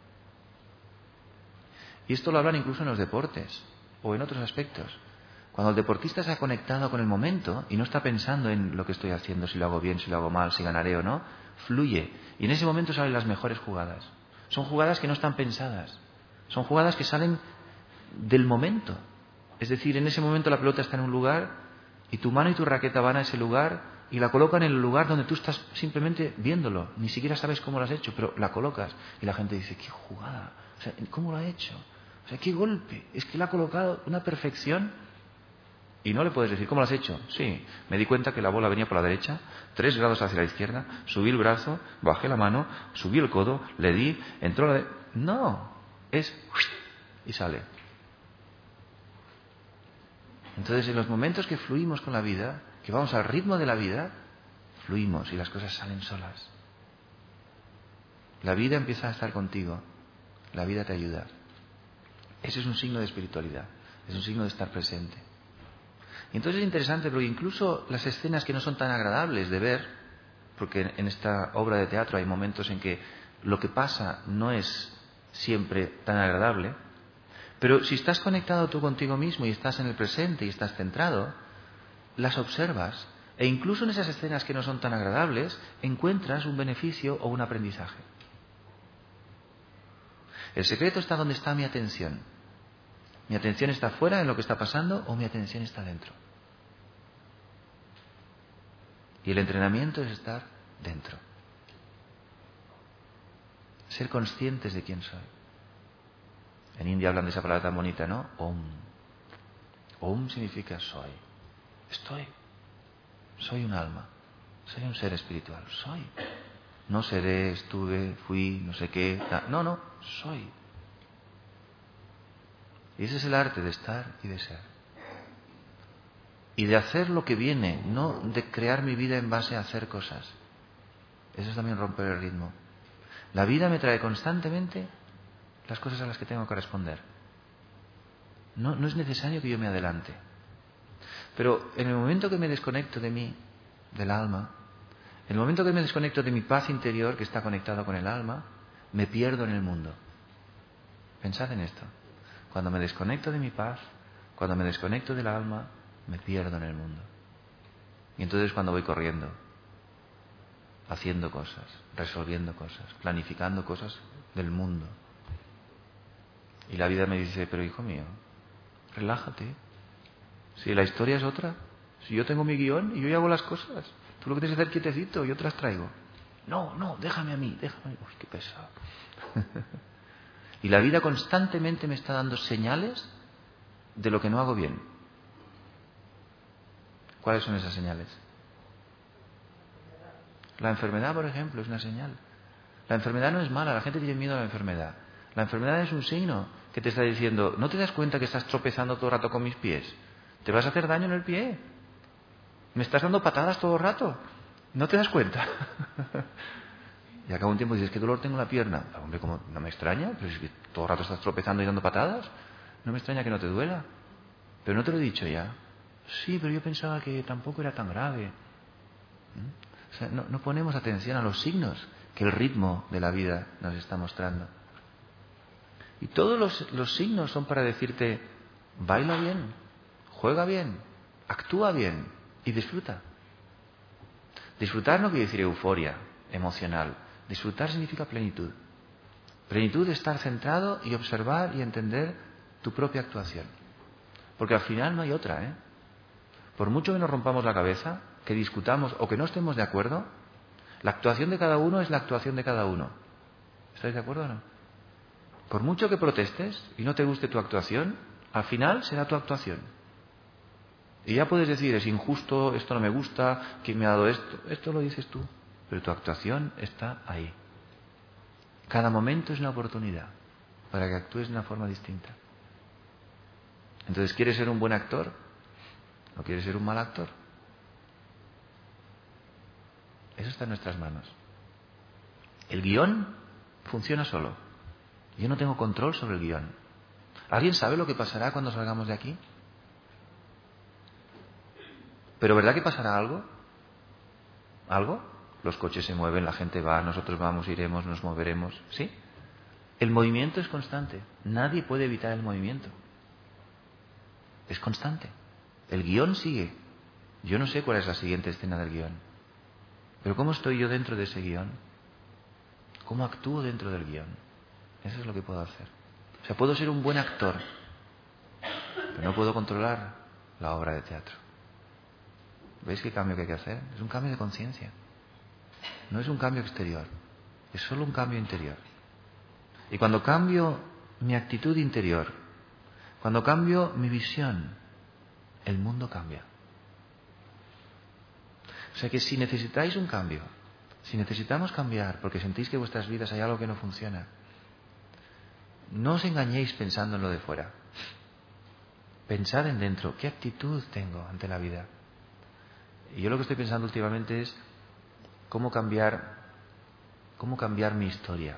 Y esto lo hablan incluso en los deportes o en otros aspectos. Cuando el deportista se ha conectado con el momento y no está pensando en lo que estoy haciendo, si lo hago bien, si lo hago mal, si ganaré o no, fluye. Y en ese momento salen las mejores jugadas. Son jugadas que no están pensadas. Son jugadas que salen del momento. Es decir, en ese momento la pelota está en un lugar y tu mano y tu raqueta van a ese lugar y la colocan en el lugar donde tú estás simplemente viéndolo. Ni siquiera sabes cómo lo has hecho, pero la colocas. Y la gente dice, ¡qué jugada! O sea, ¿cómo lo ha hecho? O sea, ¡qué golpe! Es que la ha colocado una perfección. Y no le puedes decir, ¿cómo lo has hecho? Sí, me di cuenta que la bola venía por la derecha, 3 grados hacia la izquierda, subí el brazo, bajé la mano, subí el codo, le di, entró la... No, es... y sale. Entonces, en los momentos que fluimos con la vida, que vamos al ritmo de la vida, fluimos y las cosas salen solas. La vida empieza a estar contigo, la vida te ayuda. Ese es un signo de espiritualidad, es un signo de estar presente. Y entonces es interesante porque incluso las escenas que no son tan agradables de ver, porque en esta obra de teatro hay momentos en que lo que pasa no es siempre tan agradable, pero si estás conectado tú contigo mismo y estás en el presente y estás centrado, las observas e incluso en esas escenas que no son tan agradables encuentras un beneficio o un aprendizaje. El secreto está donde está mi atención. ¿Mi atención está fuera en lo que está pasando o mi atención está dentro? Y el entrenamiento es estar dentro. Ser conscientes de quién soy. En India hablan de esa palabra tan bonita, ¿no? Om. Om significa soy. Estoy. Soy un alma. Soy un ser espiritual. Soy. No seré, estuve, fui, no sé qué. No, soy. Y ese es el arte de estar y de ser. Y de hacer lo que viene, no de crear mi vida en base a hacer cosas. Eso es también romper el ritmo. La vida me trae constantemente las cosas a las que tengo que responder. No es necesario que yo me adelante. Pero en el momento que me desconecto de mí, del alma, en el momento que me desconecto de mi paz interior, que está conectado con el alma, me pierdo en el mundo. Pensad en esto. Cuando me desconecto de mi paz, cuando me desconecto del alma, me pierdo en el mundo. Y entonces cuando voy corriendo, haciendo cosas, resolviendo cosas, planificando cosas del mundo. Y la vida me dice, pero hijo mío, relájate. Si la historia es otra, si yo tengo mi guión y yo ya hago las cosas, tú lo que tienes que hacer quietecito, yo te las traigo. No, déjame a mí. Uy, qué pesado. Y la vida constantemente me está dando señales de lo que no hago bien. ¿Cuáles son esas señales? La enfermedad, por ejemplo, es una señal. La enfermedad no es mala, la gente tiene miedo a la enfermedad. La enfermedad es un signo que te está diciendo, ¿no te das cuenta que estás tropezando todo el rato con mis pies? Te vas a hacer daño en el pie. Me estás dando patadas todo el rato. ¿No te das cuenta? Y acaba un tiempo y dices, ¿qué dolor tengo en la pierna? Hombre, ¿cómo? No me extraña, pero si todo el rato estás tropezando y dando patadas, no me extraña que no te duela. Pero no te lo he dicho ya. Sí, pero yo pensaba que tampoco era tan grave. O sea, no ponemos atención a los signos que el ritmo de la vida nos está mostrando. Y todos los signos son para decirte, baila bien, juega bien, actúa bien y disfruta. Disfrutar no quiere decir euforia emocional. Disfrutar significa plenitud. Plenitud es estar centrado y observar y entender tu propia actuación. Porque al final no hay otra, ¿eh? Por mucho que nos rompamos la cabeza, que discutamos o que no estemos de acuerdo, la actuación de cada uno es la actuación de cada uno. ¿Estáis de acuerdo o no? Por mucho que protestes y no te guste tu actuación, al final será tu actuación. Y ya puedes decir, es injusto, esto no me gusta, ¿quién me ha dado esto? Esto lo dices tú, pero tu actuación está ahí. Cada momento es una oportunidad para que actúes de una forma distinta. Entonces, ¿quieres ser un buen actor? ¿O quieres ser un mal actor? Eso está en nuestras manos. El guión funciona solo. Yo no tengo control sobre el guión. ¿Alguien sabe lo que pasará cuando salgamos de aquí? ¿Pero verdad que pasará algo? ¿Algo? Los coches se mueven, la gente va, nosotros vamos, iremos, nos moveremos. ¿Sí? El movimiento es constante. Nadie puede evitar el movimiento. Es constante. El guión sigue. Yo no sé cuál es la siguiente escena del guión. Pero ¿cómo estoy yo dentro de ese guión? ¿Cómo actúo dentro del guión? Eso es lo que puedo hacer. O sea, puedo ser un buen actor, pero no puedo controlar la obra de teatro. ¿Veis qué cambio que hay que hacer? Es un cambio de conciencia. No es un cambio exterior. Es solo un cambio interior. Y cuando cambio mi actitud interior, cuando cambio mi visión, el mundo cambia. O sea que si necesitáis un cambio, si necesitamos cambiar porque sentís que en vuestras vidas hay algo que no funciona, no os engañéis pensando en lo de fuera. Pensad en dentro, ¿qué actitud tengo ante la vida? Y yo lo que estoy pensando últimamente es cómo cambiar mi historia.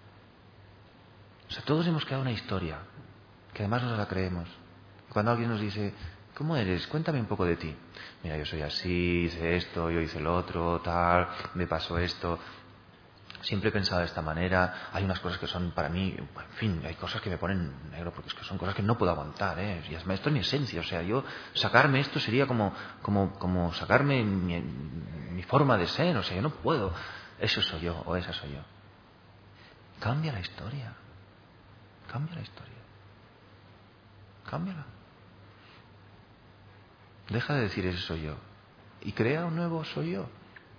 O sea, todos hemos creado una historia, que además nos la creemos. Cuando alguien nos dice, ¿cómo eres? Cuéntame un poco de ti. Mira, yo soy así, hice esto, yo hice lo otro, tal, me pasó esto. Siempre he pensado de esta manera. Hay unas cosas que son para mí, en fin, hay cosas que me ponen negro porque es que son cosas que no puedo aguantar, ¿eh? Y esto es mi esencia. O sea, yo sacarme esto sería como sacarme mi forma de ser. O sea, yo no puedo. Eso soy yo o esa soy yo. Cambia la historia. Cambia la historia. Cámbiala. Deja de decir ese soy yo y crea un nuevo soy yo.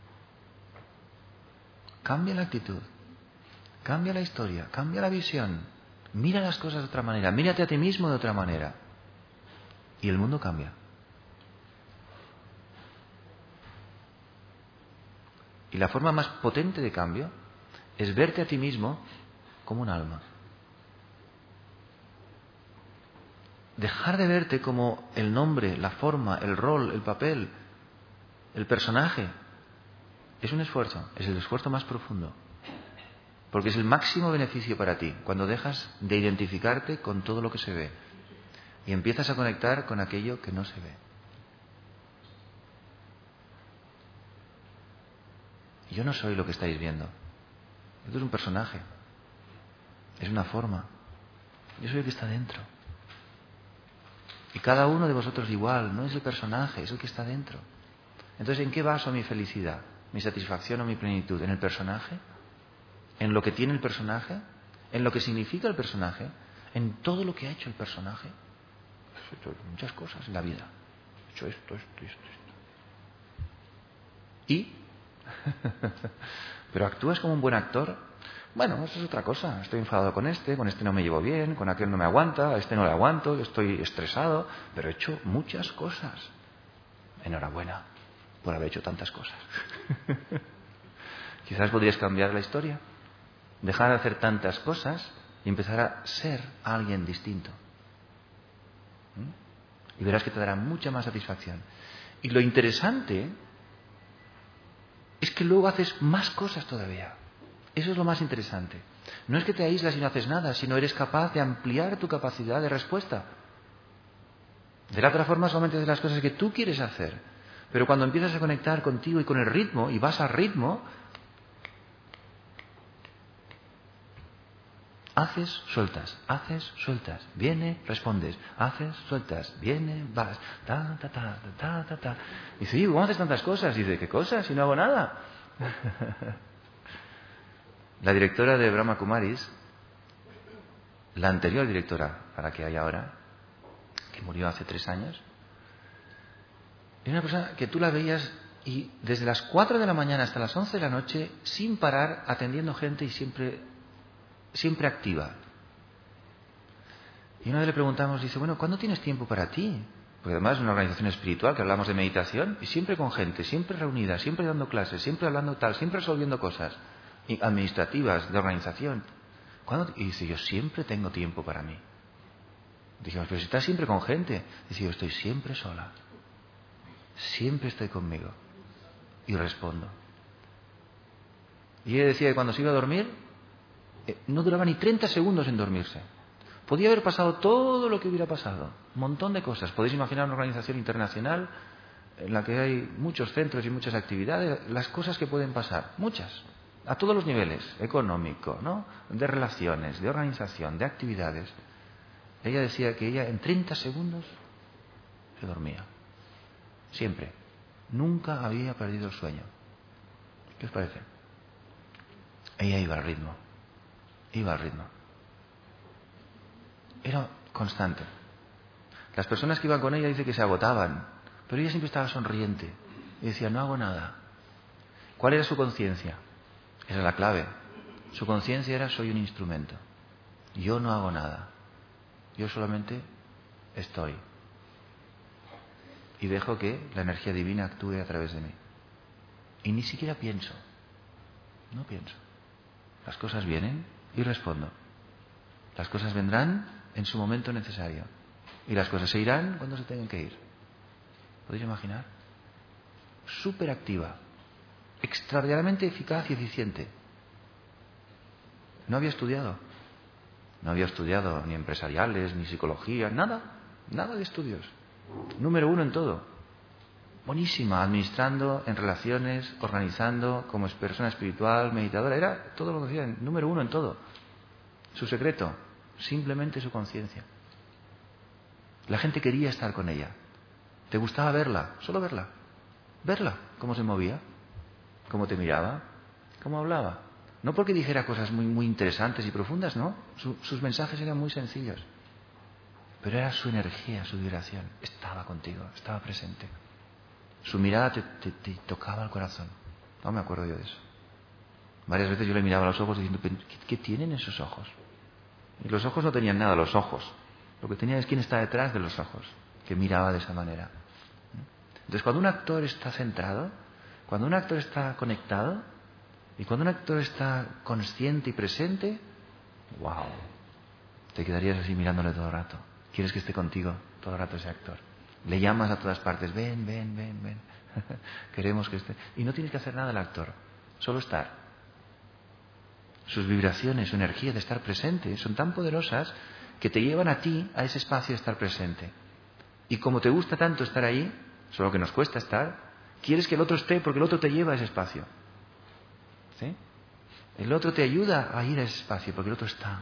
Cambia la actitud, cambia la historia, cambia la visión. Mira las cosas de otra manera, mírate a ti mismo de otra manera. Y el mundo cambia. Y la forma más potente de cambio es verte a ti mismo como un alma. Dejar de verte como el nombre, la forma, el rol, el papel, el personaje. Es un esfuerzo, es el esfuerzo más profundo. Porque es el máximo beneficio para ti cuando dejas de identificarte con todo lo que se ve y empiezas a conectar con aquello que no se ve. Yo no soy lo que estáis viendo. Esto es un personaje. Es una forma. Yo soy el que está dentro. Y cada uno de vosotros igual, no es el personaje, es el que está dentro. Entonces, ¿en qué baso mi felicidad, mi satisfacción o mi plenitud? ¿En el personaje? ¿En lo que tiene el personaje? ¿En lo que significa el personaje? ¿En todo lo que ha hecho el personaje? He hecho muchas cosas en la vida. He hecho esto. ¿Y? ¿Pero actúas como un buen actor? Bueno, eso es otra cosa. Estoy enfadado con este no me llevo bien, con aquel no me aguanta, a este no le aguanto, estoy estresado, pero he hecho muchas cosas. Enhorabuena por haber hecho tantas cosas. Quizás podrías cambiar la historia, dejar de hacer tantas cosas y empezar a ser alguien distinto. Y verás que te dará mucha más satisfacción. Y lo interesante es que luego haces más cosas todavía. Eso es lo más interesante. No es que te aíslas y no haces nada, sino eres capaz de ampliar tu capacidad de respuesta. De la otra forma solamente haces las cosas que tú quieres hacer. Pero cuando empiezas a conectar contigo y con el ritmo, y vas al ritmo, haces, sueltas, viene, respondes, haces, sueltas, viene, vas, ta. Dice, ¿y cómo haces tantas cosas? Dice, ¿qué cosas? Si no hago nada. La directora de Brahma Kumaris, la anterior directora a la que hay ahora, que murió hace 3 años, era una persona que tú la veías y desde las 4 de la mañana hasta las 11 de la noche, sin parar, atendiendo gente y siempre activa. Y una vez le preguntamos, dice, bueno, ¿cuándo tienes tiempo para ti? Porque además es una organización espiritual que hablamos de meditación y siempre con gente, siempre reunida, siempre dando clases, siempre hablando tal, siempre resolviendo cosas administrativas, de organización. Y dice, yo siempre tengo tiempo para mí. Dijimos, pero si estás siempre con gente. Dice, yo estoy siempre sola. Siempre estoy conmigo. Y respondo. Y ella decía que cuando se iba a dormir, no duraba ni 30 segundos en dormirse. Podía haber pasado todo lo que hubiera pasado. Un montón de cosas. Podéis imaginar una organización internacional en la que hay muchos centros y muchas actividades. Las cosas que pueden pasar. Muchas. A todos los niveles. Económico, ¿no? De relaciones, de organización, de actividades. Ella decía que ella en 30 segundos se dormía. Siempre. Nunca había perdido el sueño. ¿Qué os parece? Ella iba al ritmo. Era constante. Las personas que iban con ella dicen que se agotaban, pero ella siempre estaba sonriente y decía, no hago nada. ¿Cuál era su conciencia? Esa es la clave. Su conciencia era, soy un instrumento. Yo no hago nada. Yo solamente estoy. Y dejo que la energía divina actúe a través de mí. Y ni siquiera pienso. No pienso. Las cosas vienen y respondo. Las cosas vendrán en su momento necesario. Y las cosas se irán cuando se tengan que ir. ¿Podéis imaginar? súper activa, extraordinariamente eficaz y eficiente. No había estudiado. No había estudiado ni empresariales, ni psicología, nada de estudios. Número 1 en todo. Buenísima, administrando, en relaciones, organizando, como persona espiritual, meditadora. Era todo lo que hacía, número 1 en todo. Su secreto, simplemente su conciencia. La gente quería estar con ella. ¿Te gustaba verla? Solo verla. Verla, cómo se movía, cómo te miraba, cómo hablaba. No porque dijera cosas muy interesantes y profundas, no. Sus mensajes eran muy sencillos. Pero era su energía, su vibración. Estaba contigo, estaba presente. Su mirada te tocaba el corazón. No me acuerdo yo de eso. Varias veces yo le miraba a los ojos diciendo, ¿qué tienen esos ojos? Y los ojos no tenían nada, los ojos. Lo que tenía es quién está detrás de los ojos, que miraba de esa manera. Entonces, cuando un actor está centrado, cuando un actor está conectado, y cuando un actor está consciente y presente, ¡wow! Te quedarías así mirándole todo el rato. Quieres que esté contigo todo el rato ese actor. Le llamas a todas partes, ven. Queremos que esté. Y no tienes que hacer nada el actor, solo estar. Sus vibraciones, su energía de estar presente son tan poderosas que te llevan a ti, a ese espacio de estar presente. Y como te gusta tanto estar ahí, solo que nos cuesta estar, quieres que el otro esté porque el otro te lleva a ese espacio. ¿Sí? El otro te ayuda a ir a ese espacio porque el otro está.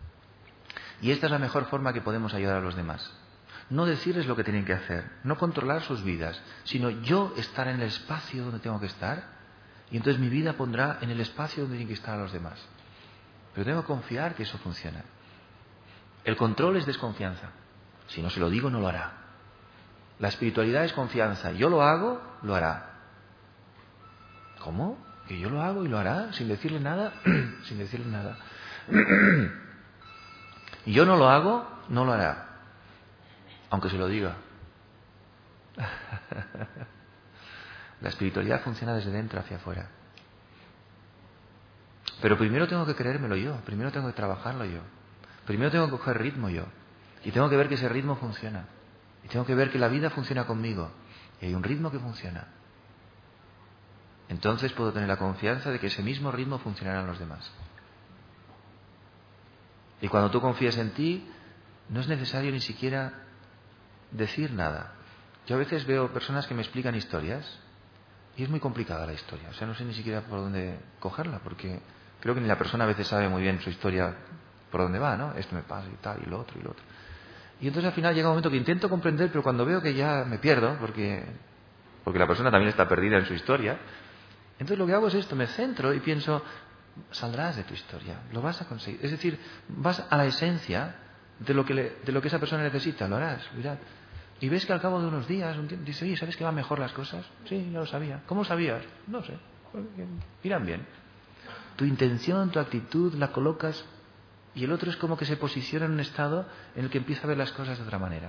Y esta es la mejor forma que podemos ayudar a los demás. No decirles lo que tienen que hacer, no controlar sus vidas, sino yo estar en el espacio donde tengo que estar, y entonces mi vida pondrá en el espacio donde tienen que estar a los demás. Pero tengo que confiar que eso funciona. El control es desconfianza. Si no se lo digo, no lo hará. La espiritualidad es confianza. Yo lo hago, lo hará. ¿Cómo? ¿Que yo lo hago y lo hará? Sin decirle nada. Sin decirle nada. Yo no lo hago, no lo hará. Aunque se lo diga. La espiritualidad funciona desde dentro hacia afuera. Pero primero tengo que creérmelo yo. Primero tengo que trabajarlo yo. Primero tengo que coger ritmo yo. Y tengo que ver que ese ritmo funciona. Y tengo que ver que la vida funciona conmigo. Y hay un ritmo que funciona. Entonces puedo tener la confianza de que ese mismo ritmo funcionará en los demás. Y cuando tú confías en ti, no es necesario ni siquiera decir nada. Yo a veces veo personas que me explican historias y es muy complicada la historia. O sea, no sé ni siquiera por dónde cogerla, porque creo que ni la persona a veces sabe muy bien su historia por dónde va, ¿no? Esto me pasa y tal, y lo otro, y lo otro. Y entonces al final llega un momento que intento comprender, pero cuando veo que ya me pierdo, porque la persona también está perdida en su historia, entonces lo que hago es esto, me centro y pienso, saldrás de tu historia, lo vas a conseguir. Es decir, vas a la esencia de lo que esa persona necesita, lo harás, mirad. Y ves que al cabo de unos días, un tiempo, dices, oye, ¿sabes que van mejor las cosas? Sí, ya lo sabía. ¿Cómo sabías? No sé, irán bien. Tu intención, tu actitud la colocas y el otro es como que se posiciona en un estado en el que empieza a ver las cosas de otra manera.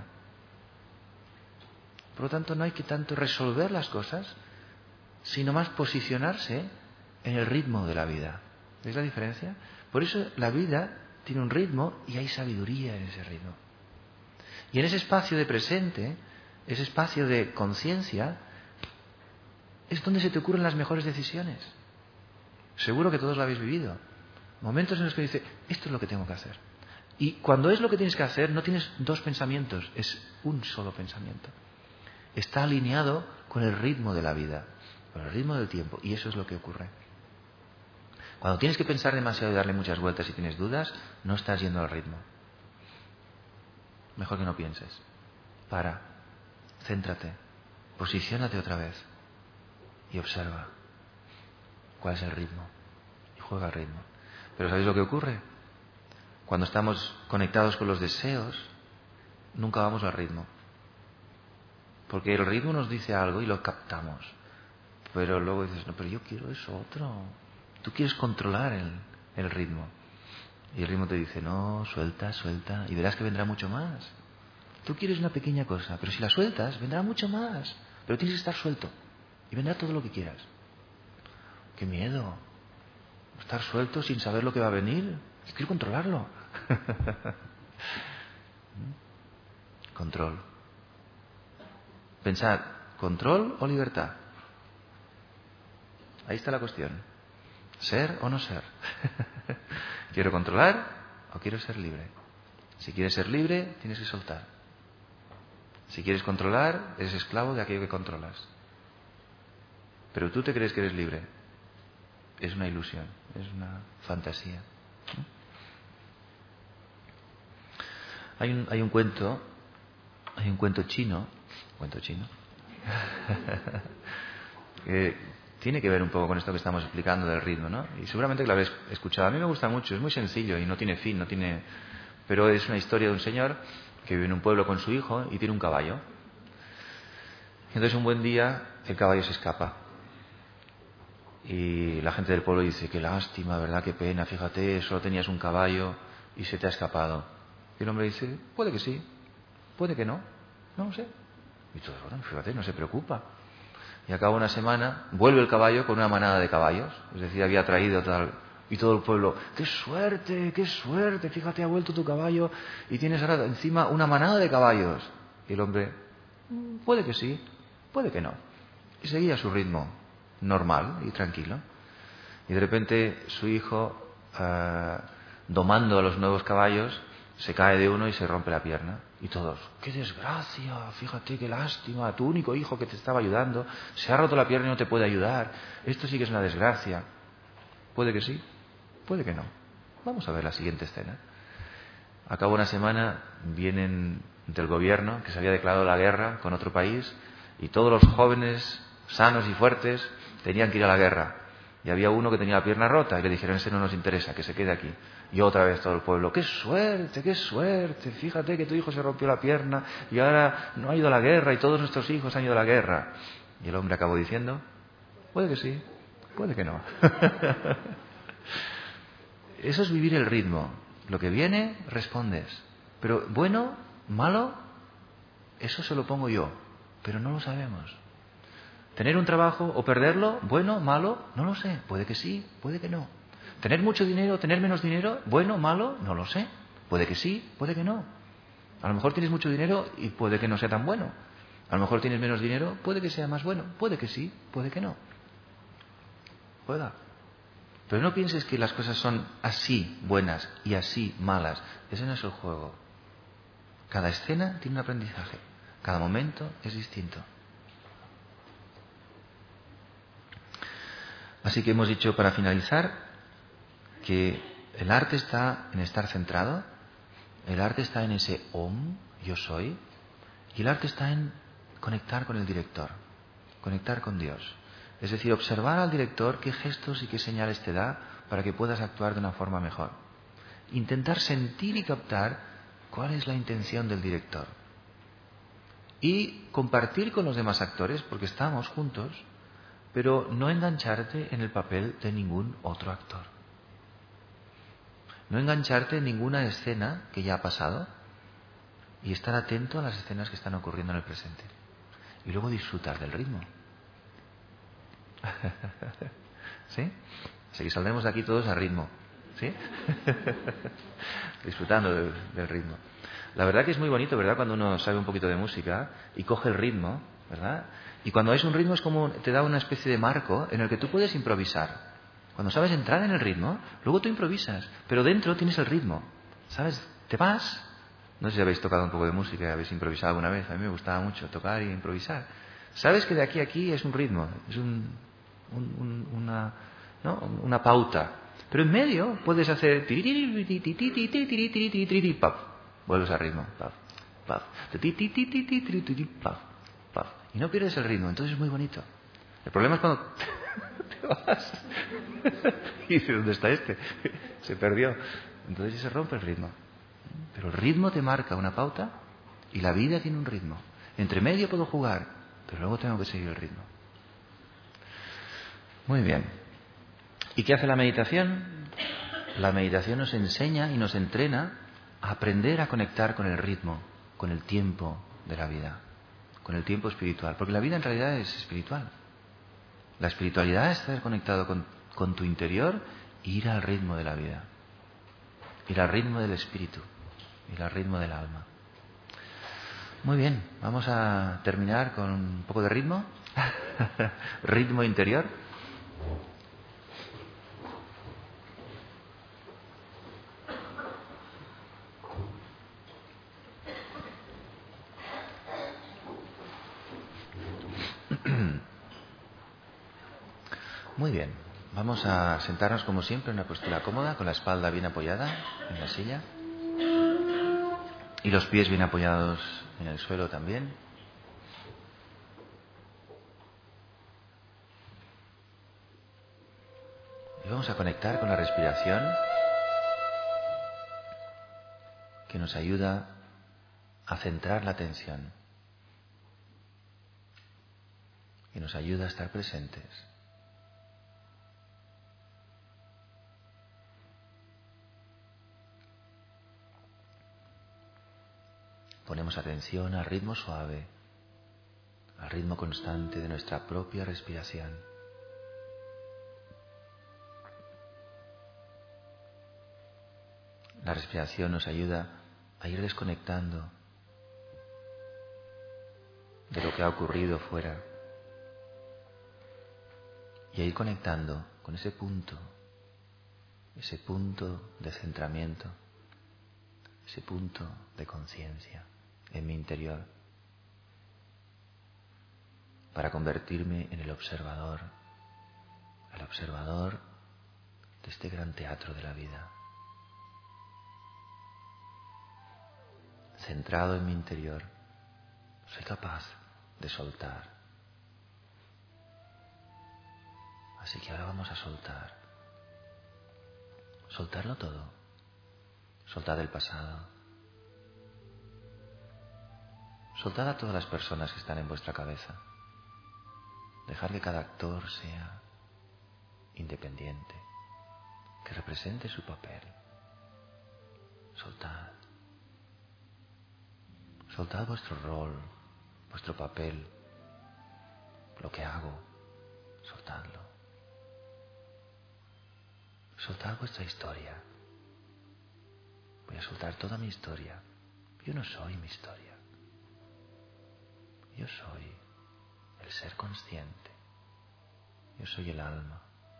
Por lo tanto, no hay que tanto resolver las cosas, sino más posicionarse en el ritmo de la vida. ¿Veis la diferencia? Por eso la vida tiene un ritmo y hay sabiduría en ese ritmo. Y en ese espacio de presente, ese espacio de conciencia, es donde se te ocurren las mejores decisiones. Seguro que todos lo habéis vivido. Momentos en los que dices, esto es lo que tengo que hacer. Y cuando es lo que tienes que hacer, no tienes dos pensamientos, es un solo pensamiento. Está alineado con el ritmo de la vida, con el ritmo del tiempo, y eso es lo que ocurre. Cuando tienes que pensar demasiado y darle muchas vueltas y tienes dudas, no estás yendo al ritmo. Mejor que no pienses. Para, céntrate, posiciónate otra vez y observa cuál es el ritmo y juega el ritmo. Pero ¿sabéis lo que ocurre? Cuando estamos conectados con los deseos, nunca vamos al ritmo. Porque el ritmo nos dice algo y lo captamos. Pero luego dices, no, pero yo quiero eso otro. Tú quieres controlar el ritmo. Y el ritmo te dice, no, suelta, suelta, y verás que vendrá mucho más. Tú quieres una pequeña cosa, pero si la sueltas, vendrá mucho más. Pero tienes que estar suelto. Y vendrá todo lo que quieras. ¡Qué miedo! Estar suelto sin saber lo que va a venir. Quiero controlarlo. Control. Pensad, ¿control o libertad? Ahí está la cuestión. ¿Ser o no ser? ¿Quiero controlar o quiero ser libre? Si quieres ser libre, tienes que soltar. Si quieres controlar, eres esclavo de aquello que controlas. Pero tú te crees que eres libre. Es una ilusión, es una fantasía. Hay un cuento chino, que tiene que ver un poco con esto que estamos explicando del ritmo, ¿no? Y seguramente que lo habéis escuchado. A mí me gusta mucho, es muy sencillo y no tiene fin, pero es una historia de un señor que vive en un pueblo con su hijo y tiene un caballo. Entonces un buen día el caballo se escapa. Y la gente del pueblo dice, qué lástima, ¿verdad? Qué pena, fíjate, solo tenías un caballo y se te ha escapado. Y el hombre dice, puede que sí, puede que no, no lo sé. Y todos, bueno, fíjate, no se preocupa. Y a cabo de una semana vuelve el caballo con una manada de caballos. Es decir, había traído tal... Y todo el pueblo, qué suerte, fíjate, ha vuelto tu caballo y tienes ahora encima una manada de caballos. Y el hombre, puede que sí, puede que no. Y seguía su ritmo normal y tranquilo. Y de repente su hijo, domando a los nuevos caballos, se cae de uno y se rompe la pierna. Y todos, qué desgracia, fíjate, qué lástima, tu único hijo que te estaba ayudando se ha roto la pierna y no te puede ayudar. Esto sí que es una desgracia. Puede que sí, puede que no. Vamos a ver la siguiente escena. A cabo de una semana vienen del gobierno, que se había declarado la guerra con otro país, y todos los jóvenes sanos y fuertes tenían que ir a la guerra. Y había uno que tenía la pierna rota y le dijeron, ese no nos interesa, que se quede aquí. Y otra vez todo el pueblo, qué suerte, fíjate que tu hijo se rompió la pierna y ahora no ha ido a la guerra y todos nuestros hijos han ido a la guerra. Y el hombre acabó diciendo, puede que sí, puede que no. Eso es vivir el ritmo. Lo que viene, respondes. Pero bueno, malo, eso se lo pongo yo, pero no lo sabemos. Tener un trabajo o perderlo, bueno, malo, no lo sé. Puede que sí, puede que no. Tener mucho dinero, tener menos dinero, bueno, malo, no lo sé. Puede que sí, puede que no. A lo mejor tienes mucho dinero y puede que no sea tan bueno. A lo mejor tienes menos dinero, puede que sea más bueno. Puede que sí, puede que no. Pueda. Pero no pienses que las cosas son así buenas y así malas. Ese no es el juego. Cada escena tiene un aprendizaje. Cada momento es distinto. Así que hemos dicho para finalizar que el arte está en estar centrado, el arte está en ese Om, yo soy, y el arte está en conectar con el director, conectar con Dios. Es decir, observar al director qué gestos y qué señales te da para que puedas actuar de una forma mejor. Intentar sentir y captar cuál es la intención del director. Y compartir con los demás actores, porque estamos juntos, pero no engancharte en el papel de ningún otro actor. No engancharte en ninguna escena que ya ha pasado y estar atento a las escenas que están ocurriendo en el presente. Y luego disfrutar del ritmo. ¿Sí? Así que saldremos de aquí todos a ritmo. ¿Sí? Disfrutando del ritmo. La verdad que es muy bonito, ¿verdad? Cuando uno sabe un poquito de música y coge el ritmo, ¿verdad? Y cuando es un ritmo es como te da una especie de marco en el que tú puedes improvisar. Cuando sabes entrar en el ritmo, luego tú improvisas, pero dentro tienes el ritmo. ¿Sabes? Te vas. No sé si habéis tocado un poco de música, habéis improvisado alguna vez. A mí me gustaba mucho tocar y improvisar. Sabes que de aquí a aquí es un ritmo, es una pauta. Pero en medio puedes hacer... Vuelves al ritmo. Y no pierdes el ritmo, entonces es muy bonito. El problema es cuando te vas y dices, ¿dónde está este? Se perdió. Entonces se rompe el ritmo. Pero el ritmo te marca una pauta y la vida tiene un ritmo. Entre medio puedo jugar, pero luego tengo que seguir el ritmo. Muy bien. ¿Y qué hace la meditación? La meditación nos enseña y nos entrena a aprender a conectar con el ritmo, con el tiempo de la vida, con el tiempo espiritual. Porque la vida en realidad es espiritual. La espiritualidad es estar conectado con tu interior e ir al ritmo de la vida. Ir al ritmo del espíritu, ir al ritmo del alma. Muy bien, vamos a terminar con un poco de ritmo. Ritmo interior. Muy bien, vamos a sentarnos como siempre en una postura cómoda, con la espalda bien apoyada en la silla y los pies bien apoyados en el suelo también. Y vamos a conectar con la respiración, que nos ayuda a centrar la atención y nos ayuda a estar presentes. Ponemos atención al ritmo suave, al ritmo constante de nuestra propia respiración. La respiración nos ayuda a ir desconectando de lo que ha ocurrido fuera y a ir conectando con ese punto de centramiento, ese punto de conciencia en mi interior, para convertirme en el observador de este gran teatro de la vida. Centrado en mi interior, soy capaz de soltar. Así que ahora vamos a soltar. Soltarlo todo. Soltad el pasado. Soltad a todas las personas que están en vuestra cabeza. Dejad que cada actor sea independiente, que represente su papel. Soltad. Soltad vuestro rol, vuestro papel, lo que hago. Soltadlo. Soltad vuestra historia. Voy a soltar toda mi historia. Yo no soy mi historia. Yo soy el ser consciente. Yo soy el alma.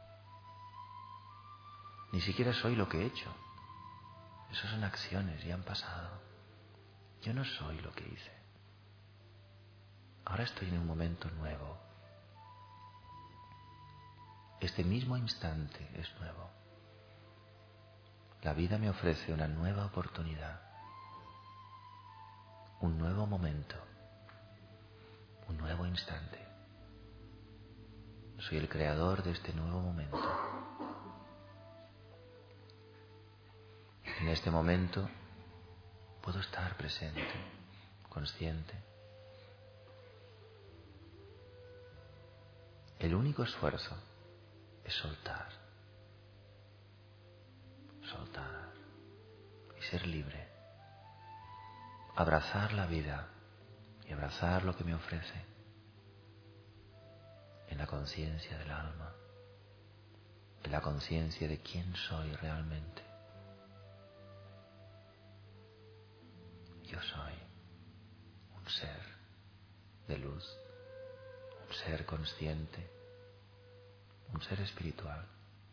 Ni siquiera soy lo que he hecho. Esas son acciones, ya han pasado. Yo no soy lo que hice. Ahora estoy en un momento nuevo. Este mismo instante es nuevo. La vida me ofrece una nueva oportunidad, un nuevo momento, un nuevo instante. Soy el creador de este nuevo momento. En este momento puedo estar presente, consciente. El único esfuerzo es soltar. Soltar y ser libre. Abrazar la vida y abrazar lo que me ofrece en la conciencia del alma, en la conciencia de quién soy realmente. Yo soy un ser de luz, un ser consciente, un ser espiritual.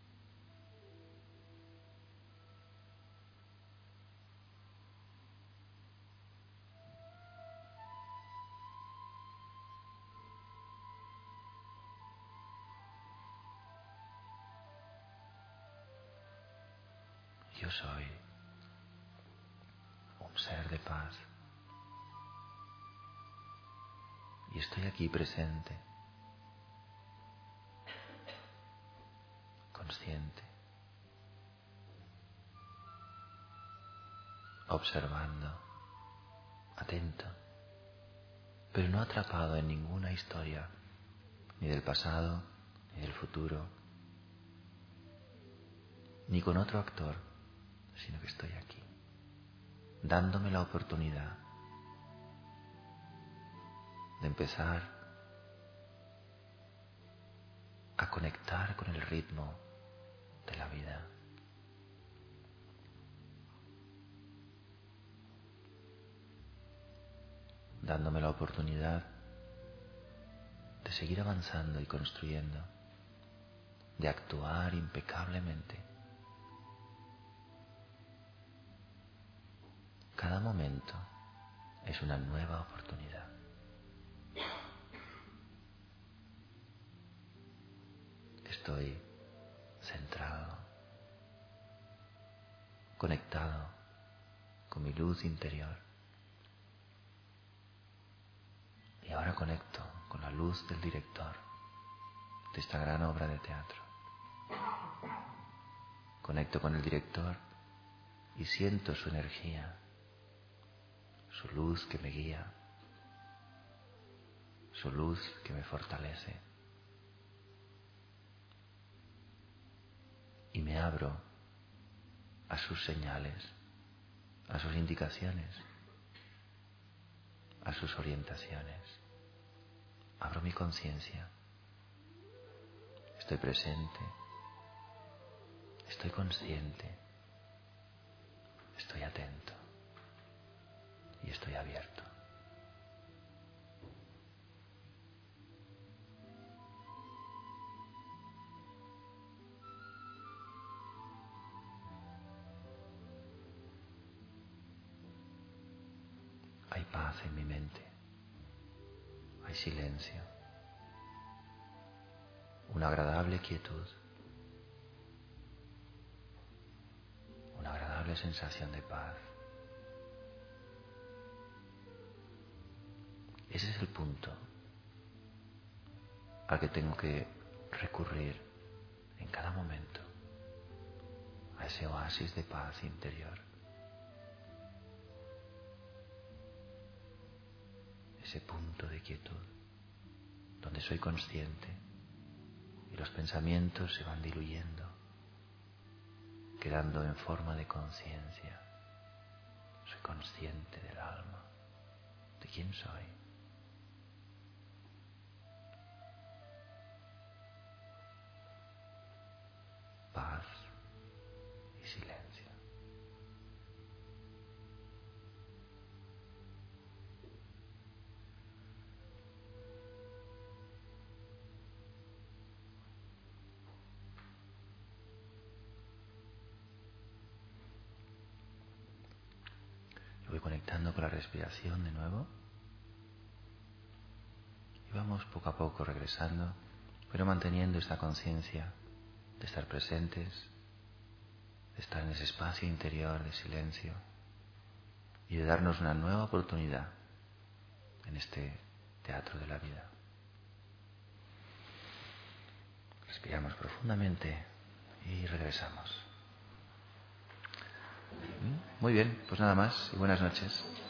Yo soy un ser de paz y estoy aquí presente, consciente, observando, atento, pero no atrapado en ninguna historia, ni del pasado, ni del futuro, ni con otro actor, sino que estoy aquí, dándome la oportunidad de empezar a conectar con el ritmo de la vida. Dándome la oportunidad de seguir avanzando y construyendo, de actuar impecablemente. Cada momento es una nueva oportunidad. estoy centrado, conectado con mi luz interior. Y ahora conecto con la luz del director de esta gran obra de teatro. Conecto con el director y siento su energía, su luz que me guía, su luz que me fortalece. Y me abro a sus señales, a sus indicaciones, a sus orientaciones. Abro mi conciencia. Estoy presente. Estoy consciente. Estoy atento. Y estoy abierto. Hay paz en mi mente. Hay silencio. Una agradable quietud. Una agradable sensación de paz. Ese es el punto al que tengo que recurrir en cada momento, a ese oasis de paz interior. Ese punto de quietud, donde soy consciente y los pensamientos se van diluyendo, quedando en forma de conciencia. Soy consciente del alma, de quién soy. Paz y silencio. Voy conectando con la respiración de nuevo y vamos poco a poco regresando, pero manteniendo esta conciencia de estar presentes, de estar en ese espacio interior de silencio y de darnos una nueva oportunidad en este teatro de la vida. Respiramos profundamente y regresamos. Muy bien, pues nada más y buenas noches.